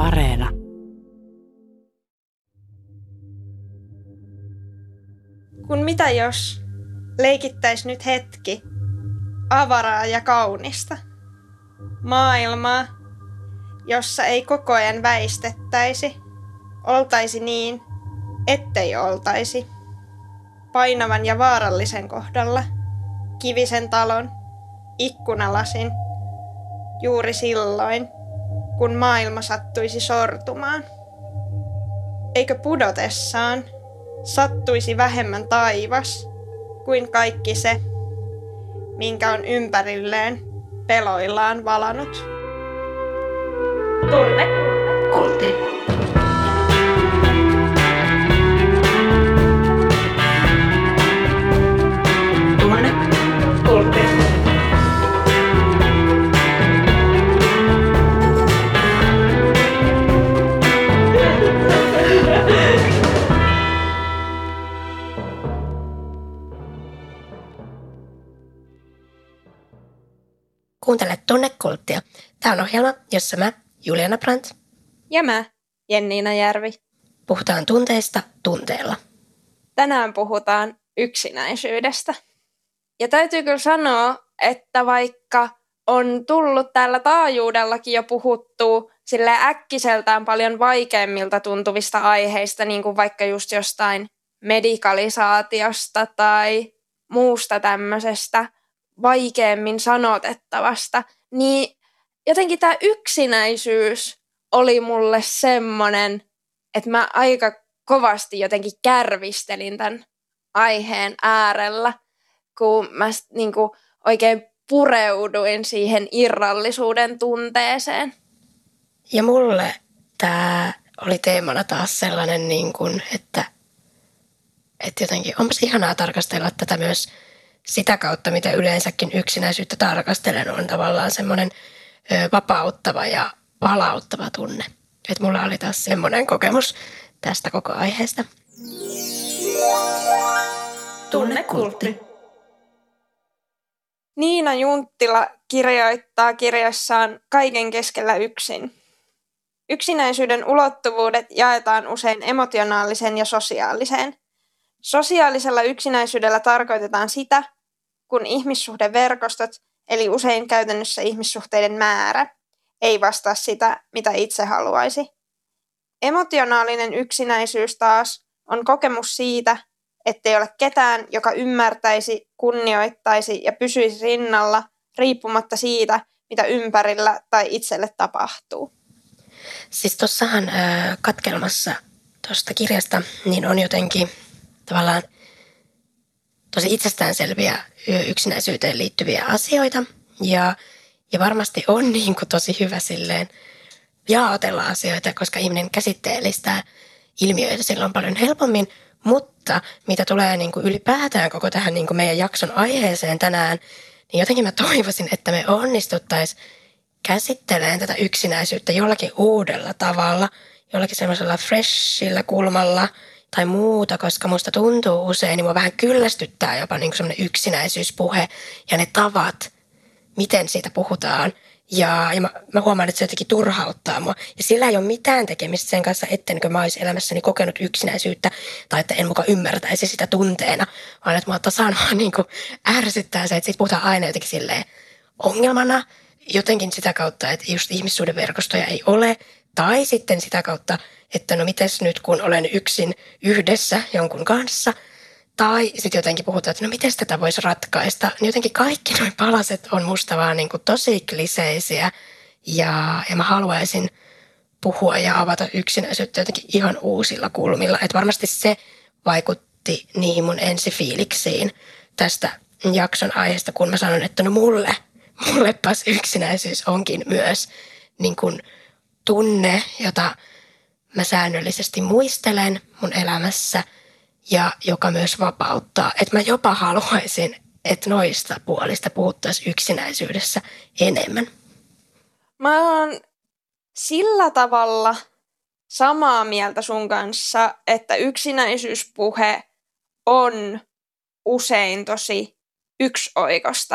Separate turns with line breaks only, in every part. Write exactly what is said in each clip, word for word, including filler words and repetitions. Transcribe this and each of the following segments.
Areena.
Kun mitä jos leikittäis nyt hetki avaraa ja kaunista maailmaa, jossa ei koko ajan väistettäisi, oltaisi niin, ettei oltaisi. Painavan ja vaarallisen kohdalla, kivisen talon, ikkunalasin, juuri silloin, kun maailma sattuisi sortumaan. Eikö pudotessaan sattuisi vähemmän taivas kuin kaikki se, minkä on ympärilleen peloillaan valanut?
Tunnekultti. Tunnekultti.
Kuuntele Tunnekulttia. Tämä on ohjelma, jossa mä, Juliana Brandt,
Ja mä, Jenniina Järvi.
puhutaan tunteista tunteella.
Tänään puhutaan yksinäisyydestä. Ja täytyy kyllä sanoa, että vaikka on tullut täällä taajuudellakin jo puhuttua sille äkkiseltään paljon vaikeimmilta tuntuvista aiheista, niin kuin vaikka just jostain medikalisaatiosta tai muusta tämmöisestä vaikeammin sanotettavasta, niin jotenkin tämä yksinäisyys oli mulle semmoinen, että mä aika kovasti jotenkin kärvistelin tämän aiheen äärellä, kun mä niin kuin oikein pureuduin siihen irrallisuuden tunteeseen.
Ja mulle tämä oli teemana taas sellainen, niin kuin, että, että jotenkin onpas ihanaa tarkastella tätä myös sitä kautta, mitä yleensäkin yksinäisyyttä tarkastelen, on tavallaan semmoinen ö, vapauttava ja palauttava tunne. Että mulla oli taas semmoinen kokemus tästä koko aiheesta.
Tunnekultti.
Niina Junttila kirjoittaa kirjassaan Kaiken keskellä yksin. Yksinäisyyden ulottuvuudet jaetaan usein emotionaaliseen ja sosiaaliseen. Sosiaalisella yksinäisyydellä tarkoitetaan sitä, kun ihmissuhdeverkostot, eli usein käytännössä ihmissuhteiden määrä, ei vastaa sitä, mitä itse haluaisi. Emotionaalinen yksinäisyys taas on kokemus siitä, ettei ole ketään, joka ymmärtäisi, kunnioittaisi ja pysyisi rinnalla riippumatta siitä, mitä ympärillä tai itselle tapahtuu.
Siis tuossahan äh, katkelmassa tuosta kirjasta niin on jotenkin tavallaan tosi itsestäänselviä yksinäisyyteen liittyviä asioita. Ja, ja varmasti on niin kuin tosi hyvä silleen jaotella asioita, koska ihminen käsitteellistää ilmiöitä silloin paljon helpommin. Mutta mitä tulee niin kuin ylipäätään koko tähän niin kuin meidän jakson aiheeseen tänään, niin jotenkin mä toivoisin, että me onnistuttaisiin käsittelemään tätä yksinäisyyttä jollakin uudella tavalla, jollakin semmoisella freshillä kulmalla tai muuta, koska musta tuntuu usein, niin mua vähän kyllästyttää jopa niin kuin semmoinen yksinäisyyspuhe ja ne tavat, miten siitä puhutaan. Ja, ja mä, mä huomaan, että se jotenkin turhauttaa mua. Ja sillä ei ole mitään tekemistä sen kanssa, ettenkö mä olisi elämässäni kokenut yksinäisyyttä tai että en mukaan ymmärtäisi sitä tunteena, vaan että mua tasan vaan niin kuin ärsyttää se, että siitä puhutaan aina jotenkin silleen ongelmana, jotenkin sitä kautta, että just ihmissuhdeverkostoja ei ole, tai sitten sitä kautta, että no mites nyt kun olen yksin yhdessä jonkun kanssa, tai sitten jotenkin puhutaan, että no miten tätä voisi ratkaista, niin jotenkin kaikki nuo palaset on musta vaan niin kuin tosi kliseisiä, ja, ja mä haluaisin puhua ja avata yksinäisyyttä jotenkin ihan uusilla kulmilla, että varmasti se vaikutti niihin mun ensifiiliksiin tästä jakson aiheesta, kun mä sanon, että no mulle, mullepas yksinäisyys onkin myös niin kuin tunne, jota mä säännöllisesti muistelen mun elämässä ja joka myös vapauttaa. Että mä jopa haluaisin, että noista puolista puhuttaisiin yksinäisyydessä enemmän.
Mä oon sillä tavalla samaa mieltä sun kanssa, että yksinäisyyspuhe on usein tosi yksioikosta.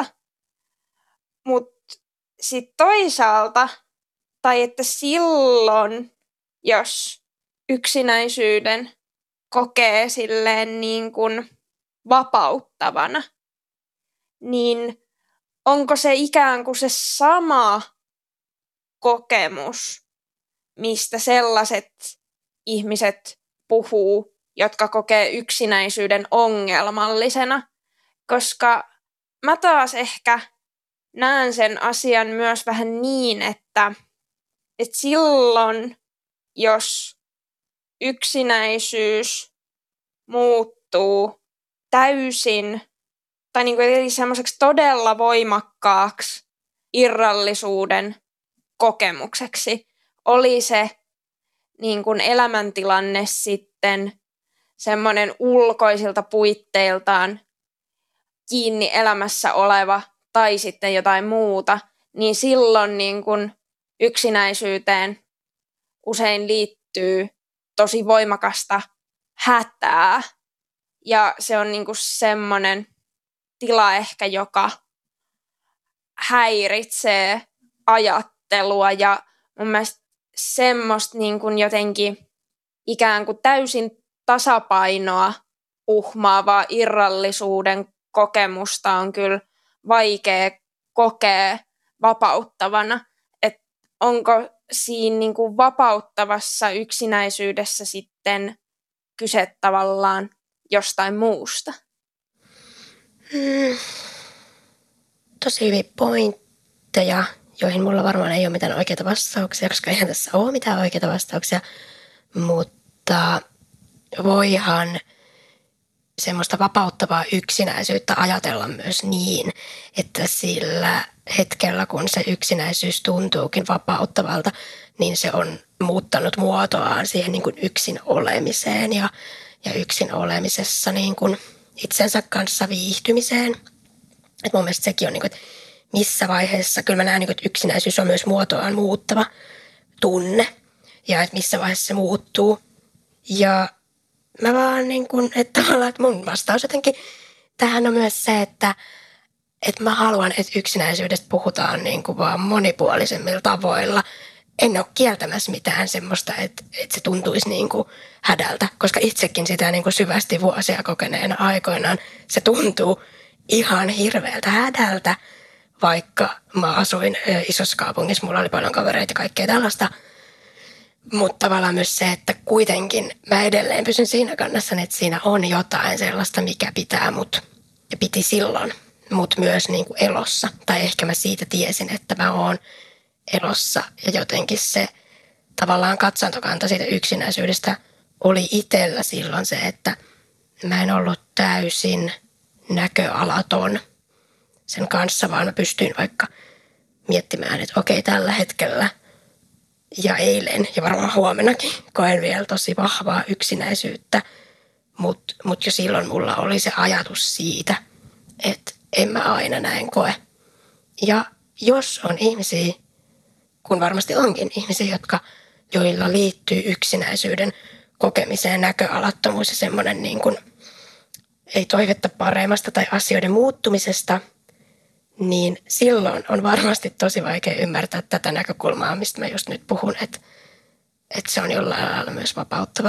Mutta sitten toisaalta, tai että silloin, jos yksinäisyyden kokee silleen niin kuin vapauttavana, niin onko se ikään kuin se sama kokemus, mistä sellaiset ihmiset puhuu, jotka kokee yksinäisyyden ongelmallisena, koska mä taas ehkä näen sen asian myös vähän niin, että, että silloin, jos yksinäisyys muuttuu täysin tai niin kuin eli semmoiseksi todella voimakkaaksi irrallisuuden kokemukseksi, oli se niin kuin elämäntilanne sitten semmoinen ulkoisilta puitteiltaan kiinni elämässä oleva tai sitten jotain muuta, niin silloin niin kuin yksinäisyyteen usein liittyy tosi voimakasta hätää. Ja se on niin kuin semmoinen tila ehkä, joka häiritsee ajattelua ja mun mielestä semmoista niin kuin jotenkin ikään kuin täysin tasapainoa uhmaavaa irrallisuuden kokemusta on kyllä vaikea kokea vapauttavana. Että onko siinä niin kuin vapauttavassa yksinäisyydessä sitten kyse tavallaan jostain muusta?
Hmm. Tosi hyviä pointteja, joihin mulla varmaan ei ole mitään oikeita vastauksia, koska eihän tässä ole mitään oikeita vastauksia, mutta voihan semmoista vapauttavaa yksinäisyyttä ajatella myös niin, että sillä hetkellä, kun se yksinäisyys tuntuukin vapauttavalta, niin se on muuttanut muotoaan siihen niin kuin yksin olemiseen ja, ja yksin olemisessa niin kuin itsensä kanssa viihtymiseen. Et mun mielestä sekin on, niin kuin, että missä vaiheessa, kyllä mä näen, niin kuin, että yksinäisyys on myös muotoaan muuttava tunne ja että missä vaiheessa se muuttuu. Ja mä vaan niin kuin, että tavallaan, että mun vastaus jotenkin tähän on myös se, että, että mä haluan, että yksinäisyydestä puhutaan niin kuin vaan monipuolisemmilla tavoilla. En ole kieltämässä mitään semmoista, että, että se tuntuisi niin kuin hädältä, koska itsekin sitä niin kuin syvästi vuosia kokeneena aikoinaan se tuntuu ihan hirveältä hädältä, vaikka mä asuin isossa kaupungissa, mulla oli paljon kavereita ja kaikkea tällaista. Mutta tavallaan myös se, että kuitenkin mä edelleen pysyn siinä kannassa, että siinä on jotain sellaista, mikä pitää mut ja piti silloin mut myös niin kuin elossa. Tai ehkä mä siitä tiesin, että mä oon elossa ja jotenkin se tavallaan katsantokanta siitä yksinäisyydestä oli itsellä silloin se, että mä en ollut täysin näköalaton sen kanssa, vaan mä pystyin vaikka miettimään, että okei, tällä hetkellä ja eilen ja varmaan huomenakin koen vielä tosi vahvaa yksinäisyyttä, mutta mut jo silloin mulla oli se ajatus siitä, että en mä aina näin koe. Ja jos on ihmisiä, kun varmasti onkin ihmisiä, jotka, joilla liittyy yksinäisyyden kokemiseen näköalattomuus ja semmoinen niin kuin ei toivetta paremmasta tai asioiden muuttumisesta, niin silloin on varmasti tosi vaikea ymmärtää tätä näkökulmaa, mistä mä just nyt puhun, että, että se on jollain lailla myös vapauttava.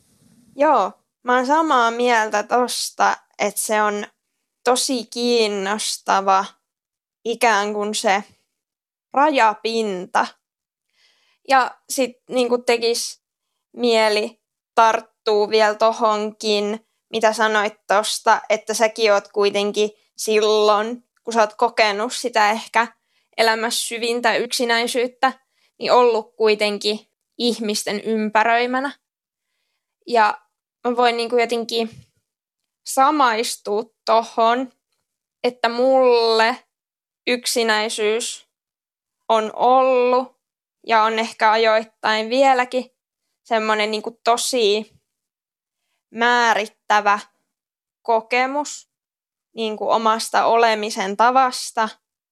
Joo, mä oon samaa mieltä tosta, että se on tosi kiinnostava ikään kuin se rajapinta. Ja sitten niin tekisi mieli tarttuu vielä tohonkin, mitä sanoit tosta, että säkin oot kuitenkin silloin, kun sä oot kokenut sitä ehkä elämässä syvintä yksinäisyyttä, niin ollut kuitenkin ihmisten ympäröimänä. Ja mä voin niin kuin jotenkin samaistua tohon, että mulle yksinäisyys on ollut ja on ehkä ajoittain vieläkin semmoinen niin kuin tosi määrittävä kokemus niin kuin omasta olemisen tavasta,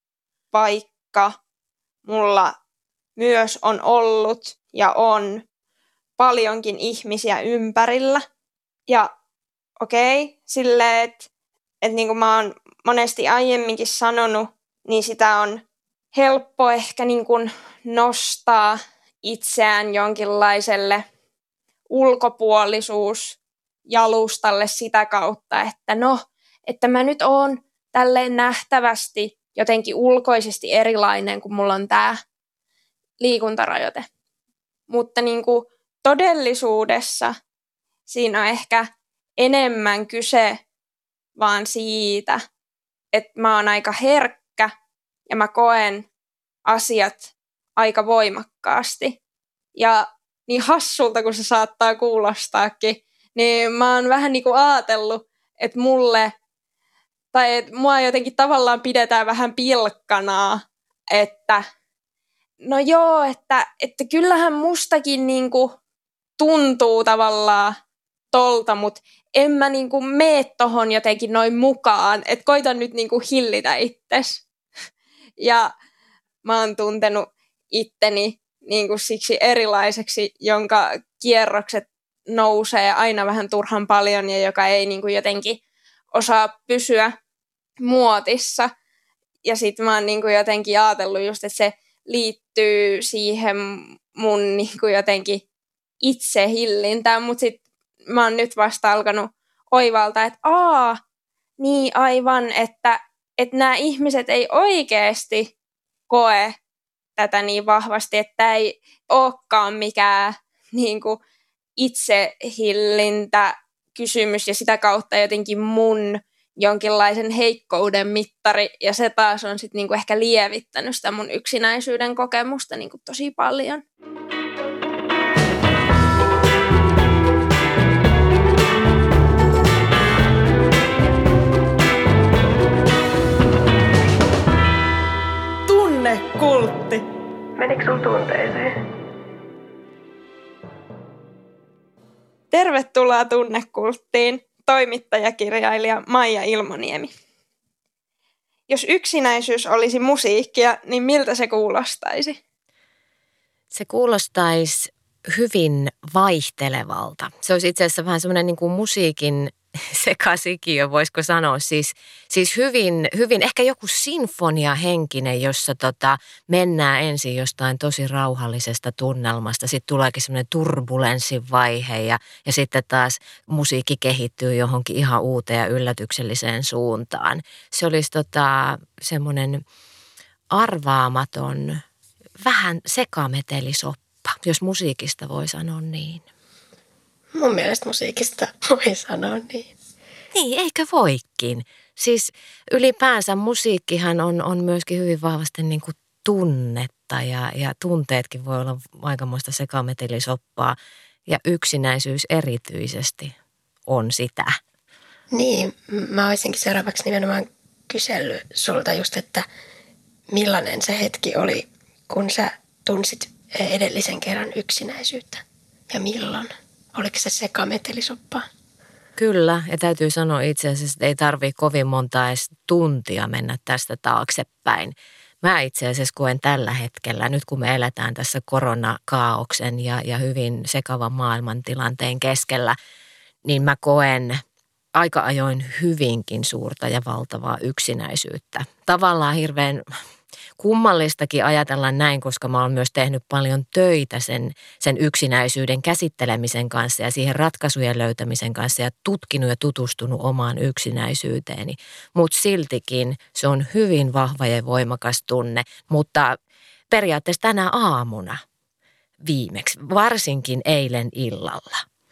vaikka mulla myös on ollut ja on paljonkin ihmisiä ympärillä. Ja okei, okay, silleen, että et niin kuin mä oon monesti aiemminkin sanonut, niin sitä on helppo ehkä niin kuin nostaa itseään jonkinlaiselle ulkopuolisuusjalustalle sitä kautta, että no, että mä nyt oon tälleen nähtävästi jotenkin ulkoisesti erilainen, kun mulla on tämä liikuntarajoite. Mutta niin kuin todellisuudessa siinä on ehkä enemmän kyse vaan siitä, että mä oon aika herkkä ja mä koen asiat aika voimakkaasti. Ja niin hassulta, kun se saattaa kuulostaakin, niin mä oon vähän niin kuin ajatellut, että mulle, tai että mua jotenkin tavallaan pidetään vähän pilkkanaa, että no joo, että, että kyllähän mustakin niin kuin tuntuu tavallaan tolta, mutta en mä niin kuin mene tohon jotenkin noin mukaan, että koitan nyt niin kuin hillitä itses. Ja mä oon tuntenut itteni niin kuin siksi erilaiseksi, jonka kierrokset nousee aina vähän turhan paljon ja joka ei niin kuin jotenkin osaa pysyä muotissa. Ja sit mä oon niin kuin jotenkin ajatellut just, että se liittyy siihen mun niin kuin jotenkin itsehillintään, mutta sit mä oon nyt vasta alkanut oivaltaa, että aa, niin aivan, että, että nämä ihmiset ei oikeasti koe tätä niin vahvasti, että ei olekaan mikään niin kuin itsehillintä kysymys ja sitä kautta jotenkin mun jonkinlaisen heikkouden mittari, ja se taas on sitten niinku ehkä lievittänyt sitä mun yksinäisyyden kokemusta niinku tosi paljon.
Tunnekultti.
Menikö sun tunteeseen?
Tervetuloa Tunnekulttiin, toimittajakirjailija Maija Ilmoniemi. Jos yksinäisyys olisi musiikkia, niin miltä se kuulostaisi?
Se kuulostaisi hyvin vaihtelevalta. Se olisi itse asiassa vähän semmoinen niin kuin musiikin sekasikiö, voisiko sanoa. Siis, siis hyvin, hyvin, ehkä joku sinfoniahenkinen, jossa tota, mennään ensin jostain tosi rauhallisesta tunnelmasta. Sitten tuleekin semmoinen turbulenssin vaihe ja, ja sitten taas musiikki kehittyy johonkin ihan uuteen ja yllätykselliseen suuntaan. Se olisi tota, semmoinen arvaamaton, vähän sekametelisoppa, jos musiikista voi sanoa niin.
Mun mielestä musiikista voi sanoa niin.
Niin, eikö voikin? Siis ylipäänsä musiikkihan on, on myöskin hyvin vahvasti niin kuin tunnetta ja, ja tunteetkin voi olla aikamoista sekametelisoppaa ja yksinäisyys erityisesti on sitä.
Niin, mä olisinkin seuraavaksi nimenomaan kysellyt sulta just, että millainen se hetki oli, kun sä tunsit edellisen kerran yksinäisyyttä ja milloin? Oliko se sekametelisoppaa?
Kyllä, ja täytyy sanoa itse asiassa, että ei tarvitse kovin monta edes tuntia mennä tästä taaksepäin. Mä itse asiassa koen tällä hetkellä, nyt kun me eletään tässä koronakaaoksen ja, ja hyvin sekavan maailmantilanteen keskellä, niin mä koen aika ajoin hyvinkin suurta ja valtavaa yksinäisyyttä. Tavallaan hirveän kummallistakin ajatella näin, koska mä oon myös tehnyt paljon töitä sen, sen yksinäisyyden käsittelemisen kanssa ja siihen ratkaisujen löytämisen kanssa ja tutkinut ja tutustunut omaan yksinäisyyteeni. Mutta siltikin se on hyvin vahva ja voimakas tunne, mutta periaatteessa tänä aamuna viimeksi, varsinkin eilen illalla.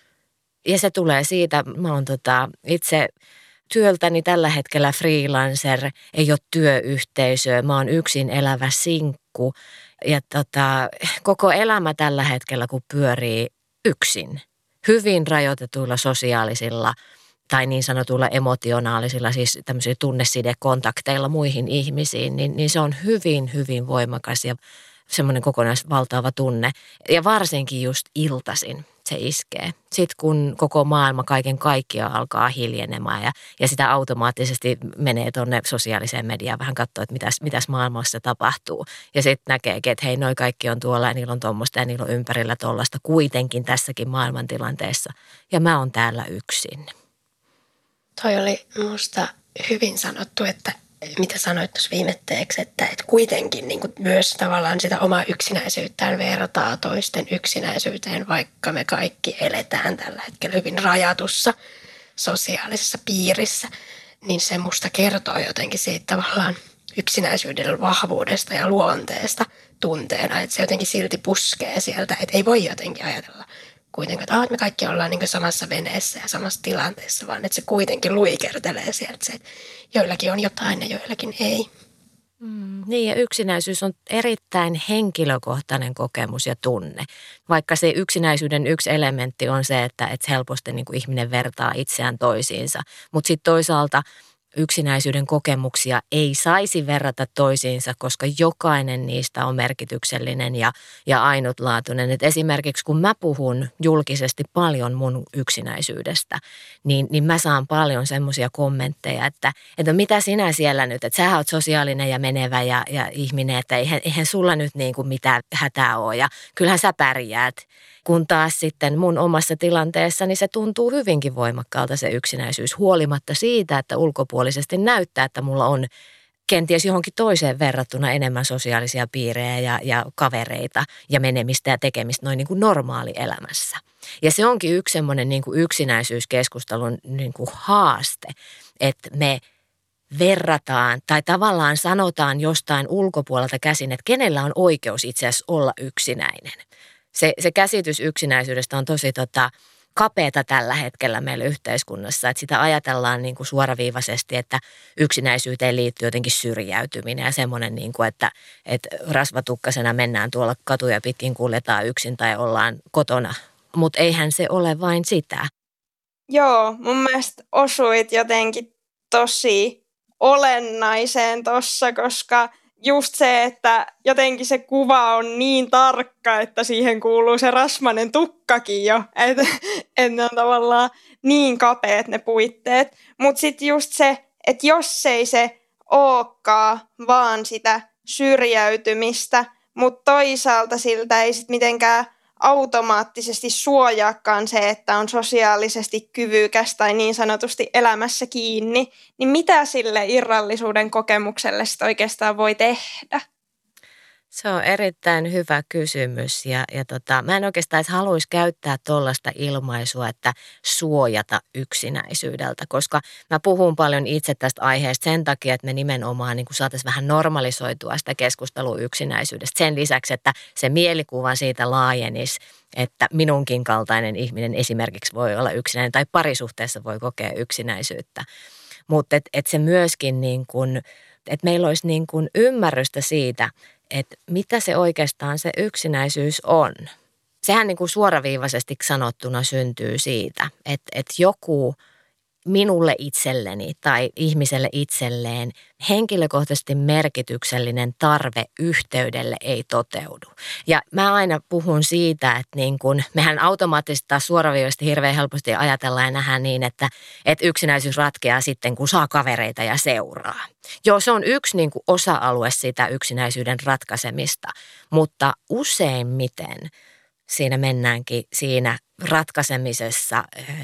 Ja se tulee siitä, mä oon tota itse työltäni tällä hetkellä freelancer, ei ole työyhteisöä, mä oon yksin elävä sinkku ja tota, koko elämä tällä hetkellä kun pyörii yksin, hyvin rajoitetuilla sosiaalisilla tai niin sanotuilla emotionaalisilla, siis tämmöisillä tunnesidekontakteilla muihin ihmisiin, niin, niin se on hyvin, hyvin voimakas ja semmoinen kokonaisvaltaava tunne ja varsinkin just iltaisin. Se iskee. Sitten kun koko maailma kaiken kaikkiaan alkaa hiljenemään ja, ja sitä automaattisesti menee tuonne sosiaaliseen mediaan vähän katsoa, että mitäs, mitäs maailmassa tapahtuu. Ja sitten näkeekin, että hei, noi kaikki on tuolla ja niillä on tuommoista ja niillä on ympärillä tuollaista kuitenkin tässäkin maailmantilanteessa. Ja mä oon täällä yksin.
Toi oli musta hyvin sanottu, että mitä sanoit tuossa viimetteeksi, että, että kuitenkin niin kuin myös tavallaan sitä omaa yksinäisyyttään vertaa toisten yksinäisyyteen, vaikka me kaikki eletään tällä hetkellä hyvin rajatussa sosiaalisessa piirissä, niin se musta kertoo jotenkin siitä tavallaan yksinäisyyden vahvuudesta ja luonteesta tunteena, että se jotenkin silti puskee sieltä, että ei voi jotenkin ajatella kuitenkaan, että, ah, että me kaikki ollaan niin kuin samassa veneessä ja samassa tilanteessa, vaan että se kuitenkin luikertelee sieltä se, että joillakin on jotain ja joillakin ei.
Mm, niin ja yksinäisyys on erittäin henkilökohtainen kokemus ja tunne. Vaikka se yksinäisyyden yksi elementti on se, että, että helposti niin kuin ihminen vertaa itseään toisiinsa, mutta sitten toisaalta yksinäisyyden kokemuksia ei saisi verrata toisiinsa, koska jokainen niistä on merkityksellinen ja, ja ainutlaatuinen. Et esimerkiksi kun mä puhun julkisesti paljon mun yksinäisyydestä, niin, niin mä saan paljon semmoisia kommentteja, että, että mitä sinä siellä nyt, että sä oot sosiaalinen ja menevä ja, ja ihminen, että eihän, eihän sulla nyt niin kuin mitään hätää ole ja kyllähän sä pärjäät. Kun taas sitten mun omassa tilanteessani se tuntuu hyvinkin voimakkaalta se yksinäisyys, huolimatta siitä, että ulkopuolisesti näyttää, että mulla on kenties johonkin toiseen verrattuna enemmän sosiaalisia piirejä ja, ja kavereita ja menemistä ja tekemistä noin niin kuin normaalielämässä. Ja se onkin yksi semmoinen niin kuin yksinäisyyskeskustelun niin kuin haaste, että me verrataan tai tavallaan sanotaan jostain ulkopuolelta käsin, että kenellä on oikeus itse asiassa olla yksinäinen. Se, se käsitys yksinäisyydestä on tosi tota, kapeata tällä hetkellä meillä yhteiskunnassa, että sitä ajatellaan niin kuin suoraviivaisesti, että yksinäisyyteen liittyy jotenkin syrjäytyminen ja semmoinen, niin kuin, että, että rasvatukkasena mennään tuolla katuja pitkin, kuljetaan yksin tai ollaan kotona, mutta eihän se ole vain sitä.
Joo, mun mielestä osuit jotenkin tosi olennaiseen tossa, koska just se, että jotenkin se kuva on niin tarkka, että siihen kuuluu se rasvainen tukkakin jo, että et ne on tavallaan niin kapeat ne puitteet. Mutta sitten just se, että jos ei se olekaan vaan sitä syrjäytymistä, mutta toisaalta siltä ei sitten mitenkään automaattisesti suojaakaan se, että on sosiaalisesti kyvykäs tai niin sanotusti elämässä kiinni, niin mitä sille irrallisuuden kokemukselle sitten oikeastaan voi tehdä?
Se on erittäin hyvä kysymys ja, ja tota, mä en oikeastaan edes haluaisi käyttää tuollaista ilmaisua, että suojata yksinäisyydeltä, koska mä puhun paljon itse tästä aiheesta sen takia, että me nimenomaan niin saataisiin vähän normalisoitua sitä keskustelua yksinäisyydestä sen lisäksi, että se mielikuva siitä laajenisi, että minunkin kaltainen ihminen esimerkiksi voi olla yksinäinen tai parisuhteessa voi kokea yksinäisyyttä, mutta että et se myöskin niin kuin, että meillä olisi niin kuin ymmärrystä siitä, että mitä se oikeastaan se yksinäisyys on. Sehän niin kuin suoraviivaisesti sanottuna syntyy siitä, että, että joku minulle itselleni tai ihmiselle itselleen henkilökohtaisesti merkityksellinen tarve yhteydelle ei toteudu. Ja mä aina puhun siitä, että niin kun, mehän automaattisesti taas suoraviivaisesti hirveän helposti ajatellaan ja nähdään niin, että, että yksinäisyys ratkeaa sitten, kun saa kavereita ja seuraa. Joo, se on yksi niin kuin osa-alue sitä yksinäisyyden ratkaisemista, mutta useimmiten siinä mennäänkin siinä ratkaisemisessa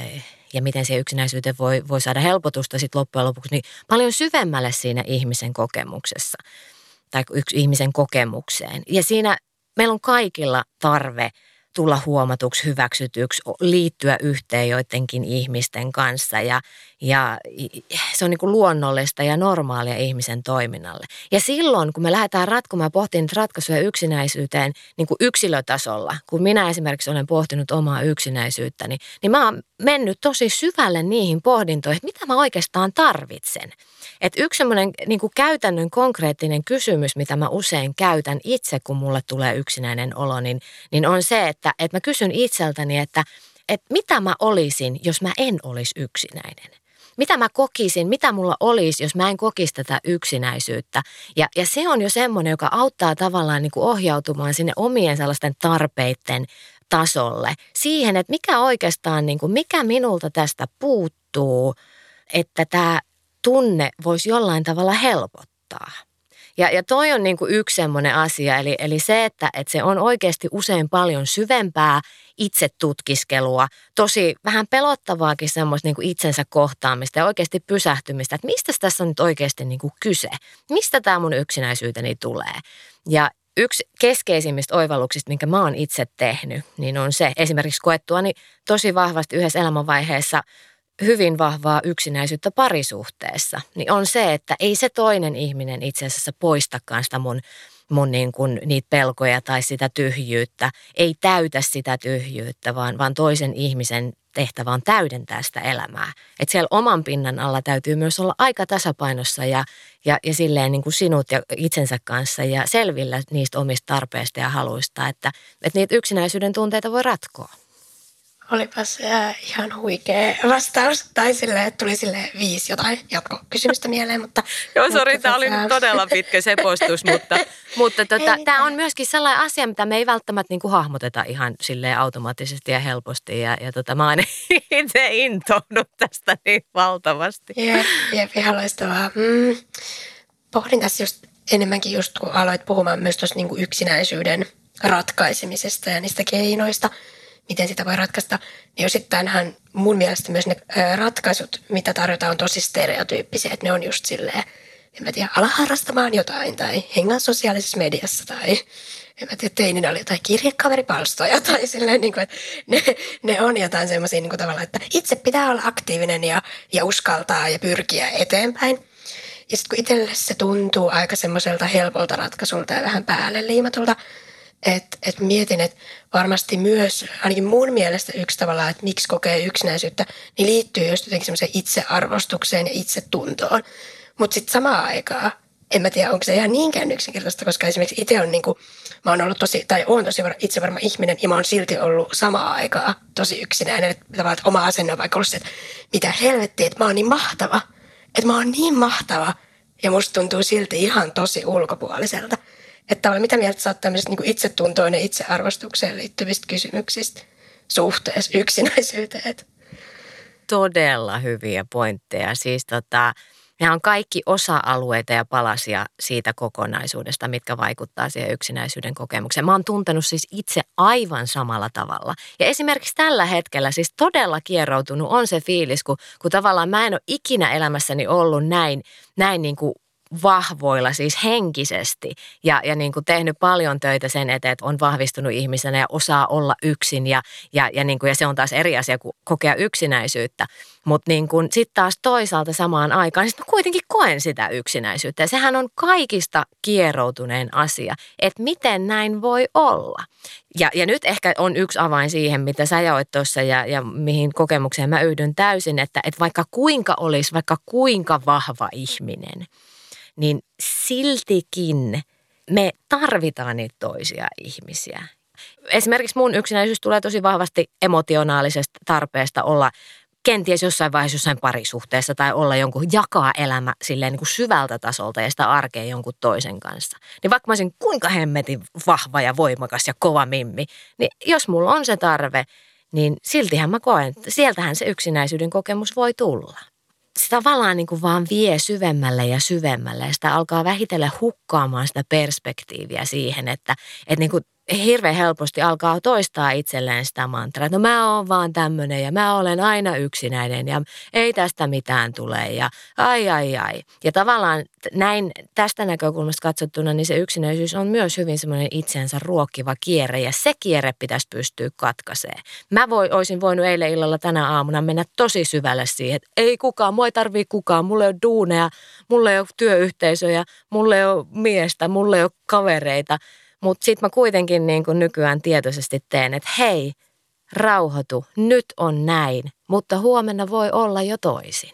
ja miten se yksinäisyyteen voi, voi saada helpotusta sitten loppujen lopuksi, niin paljon syvemmälle siinä ihmisen kokemuksessa tai yksi ihmisen kokemukseen. Ja siinä meillä on kaikilla tarve tulla huomatuksi, hyväksytyksi, liittyä yhteen joidenkin ihmisten kanssa ja, ja se on niin kuin luonnollista ja normaalia ihmisen toiminnalle. Ja silloin, kun me lähdetään ratkomaan ja pohtimaan ratkaisuja yksinäisyyteen niin kuin yksilötasolla, kun minä esimerkiksi olen pohtinut omaa yksinäisyyttäni, niin mä oon mennyt tosi syvälle niihin pohdintoihin, että mitä mä oikeastaan tarvitsen. Että yksi semmoinen niin kuin käytännön konkreettinen kysymys, mitä mä usein käytän itse, kun mulle tulee yksinäinen olo, niin, niin on se, että, että mä kysyn itseltäni, että, että mitä mä olisin, jos mä en olisi yksinäinen. Mitä mä kokisin, mitä mulla olisi, jos mä en kokisi tätä yksinäisyyttä. Ja, ja se on jo semmoinen, joka auttaa tavallaan niin kuin ohjautumaan sinne omien sellaisten tarpeiden tasolle. Siihen, että mikä oikeastaan, niin kuin, mikä minulta tästä puuttuu, että tämä tunne voisi jollain tavalla helpottaa. Ja, ja toi on niin kuin yksi semmoinen asia, eli, eli se, että, että se on oikeasti usein paljon syvempää itsetutkiskelua, tosi vähän pelottavaakin semmoista niin kuin itsensä kohtaamista ja oikeasti pysähtymistä, että mistä tässä on nyt oikeasti niin kuin kyse, mistä tämä mun yksinäisyyteni tulee. Ja yksi keskeisimmistä oivalluksista, minkä mä oon itse tehnyt, niin on se esimerkiksi koettuani tosi vahvasti yhdessä elämänvaiheessa hyvin vahvaa yksinäisyyttä parisuhteessa, niin on se, että ei se toinen ihminen itse asiassa poistakaan sitä mun, mun niin kuin niitä pelkoja tai sitä tyhjyyttä, ei täytä sitä tyhjyyttä, vaan, vaan toisen ihmisen tehtävä on täydentää sitä elämää. Että siellä oman pinnan alla täytyy myös olla aika tasapainossa ja, ja, ja silleen niin kuin sinut ja itsensä kanssa ja selvillä niistä omista tarpeista ja haluista, että, että niitä yksinäisyyden tunteita voi ratkoa.
Olipas äh, ihan huikea vastaus. Tai silleen, että tuli silleen viisi jotain jatkokysymystä mieleen, mutta...
Joo, sori, tämä oli nyt todella pitkä sepostus, mutta, mutta tota, tämä on myöskin sellainen asia, mitä me ei välttämättä niinku hahmoteta ihan silleen automaattisesti ja helposti. Ja, ja tota, mä oon itse intoudut tästä niin valtavasti.
Jep, jep, ihan loistavaa. Mm, pohdin tässä just enemmänkin just, kun aloit puhumaan myös tuosta niinku yksinäisyyden ratkaisemisesta ja niistä keinoista, miten sitä voi ratkaista, niin osittainhan mun mielestä myös ne ratkaisut, mitä tarjotaan, on tosi stereotyyppisiä. Että ne on just silleen, en mä tiedä, ala harrastamaan jotain tai hengaa sosiaalisessa mediassa tai en mä tiedä, teininä oli jotain kirjekaveripalstoja tai silleen, niin kuin, että ne, ne on jotain semmoisia niin kuin tavallaan, että itse pitää olla aktiivinen ja, ja uskaltaa ja pyrkiä eteenpäin. Ja sitten kun itselle se tuntuu aika semmoiselta helpolta ratkaisulta ja vähän päälle liimatulta, Että et mietin, että varmasti myös, ainakin mun mielestä yksi tavallaan, että miksi kokee yksinäisyyttä, niin liittyy just jotenkin semmoiseen itsearvostukseen ja itsetuntoon. Mutta sitten samaan aikaan, en mä tiedä, onko se ihan niinkään yksinkertaista, koska esimerkiksi itse on niinku, mä oon ollut tosi, tai oon tosi itsevarma ihminen, ja mä oon silti ollut samaan aikaan tosi yksinäinen. Että tavallaan, että oma asenne on vaikka ollut se, että mitä helvettiä, että mä oon niin mahtava, että mä oon niin mahtava, ja musta tuntuu silti ihan tosi ulkopuoliselta. Että mitä mieltä sä oot tämmöisestä niin kuin itsetuntoon ja itsearvostukseen liittyvistä kysymyksistä suhteessa yksinäisyyteen?
Todella hyviä pointteja. Siis tota, nämä on kaikki osa-alueita ja palasia siitä kokonaisuudesta, mitkä vaikuttaa siihen yksinäisyyden kokemukseen. Mä oon tuntenut siis itse aivan samalla tavalla. Ja esimerkiksi tällä hetkellä siis todella kieroutunut on se fiilis, kun, kun tavallaan mä en ole ikinä elämässäni ollut näin, näin niin kuin vahvoilla siis henkisesti ja, ja niin kuin tehnyt paljon töitä sen eteen, että on vahvistunut ihmisenä ja osaa olla yksin ja, ja, ja, niin kuin, ja se on taas eri asia kuin kokea yksinäisyyttä. Mutta niin sitten taas toisaalta samaan aikaan, niin mä kuitenkin koen sitä yksinäisyyttä ja sehän on kaikista kieroutunein asia, että miten näin voi olla. Ja, ja nyt ehkä on yksi avain siihen, mitä sä jaoit tuossa ja, ja mihin kokemukseen mä yhdyn täysin, että, että vaikka kuinka olisi, vaikka kuinka vahva ihminen, niin siltikin me tarvitaan niitä toisia ihmisiä. Esimerkiksi mun yksinäisyys tulee tosi vahvasti emotionaalisesta tarpeesta olla kenties jossain vaiheessa jossain parisuhteessa tai olla jonkun, jakaa elämä silleen niin kuin syvältä tasolta ja sitä arkea jonkun toisen kanssa. Niin vaikka mä olisin kuinka hemmetin vahva ja voimakas ja kova mimmi, niin jos mulla on se tarve, niin siltihän mä koen, että sieltähän se yksinäisyyden kokemus voi tulla. Sitä tavallaan niin kuin vaan vie syvemmälle ja syvemmälle ja sitä alkaa vähitellen hukkaamaan sitä perspektiiviä siihen, että, että niin kuin hirveän helposti alkaa toistaa itselleen sitä mantraa, että no mä oon vaan tämmöinen ja mä olen aina yksinäinen ja ei tästä mitään tule ja ai ai ai. Ja tavallaan näin tästä näkökulmasta katsottuna, niin se yksinäisyys on myös hyvin semmoinen itsensä ruokkiva kierre ja se kierre pitäisi pystyä katkaisemaan. Mä voi, olisin voinut eilen illalla tänä aamuna mennä tosi syvälle siihen, että ei kukaan, mua ei tarvii kukaan, mulla ei ole duuneja, mulla ei ole työyhteisöjä, mulla ei ole miestä, mulla ei ole kavereita. Mutta sitten mä kuitenkin niin kuin nykyään tietoisesti teen, että hei, rauhoitu, nyt on näin, mutta huomenna voi olla jo toisin.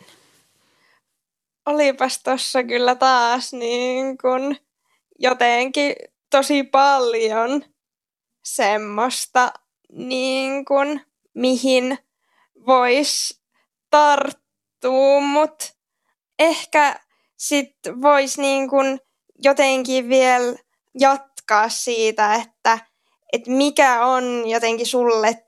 Olipas tossa kyllä taas niin kuin jotenkin tosi paljon semmoista, niin kuin, mihin voisi tarttua, mutta ehkä sitten voisi niin kuin jotenkin vielä jatkaa siitä, että, että mikä on jotenkin sulle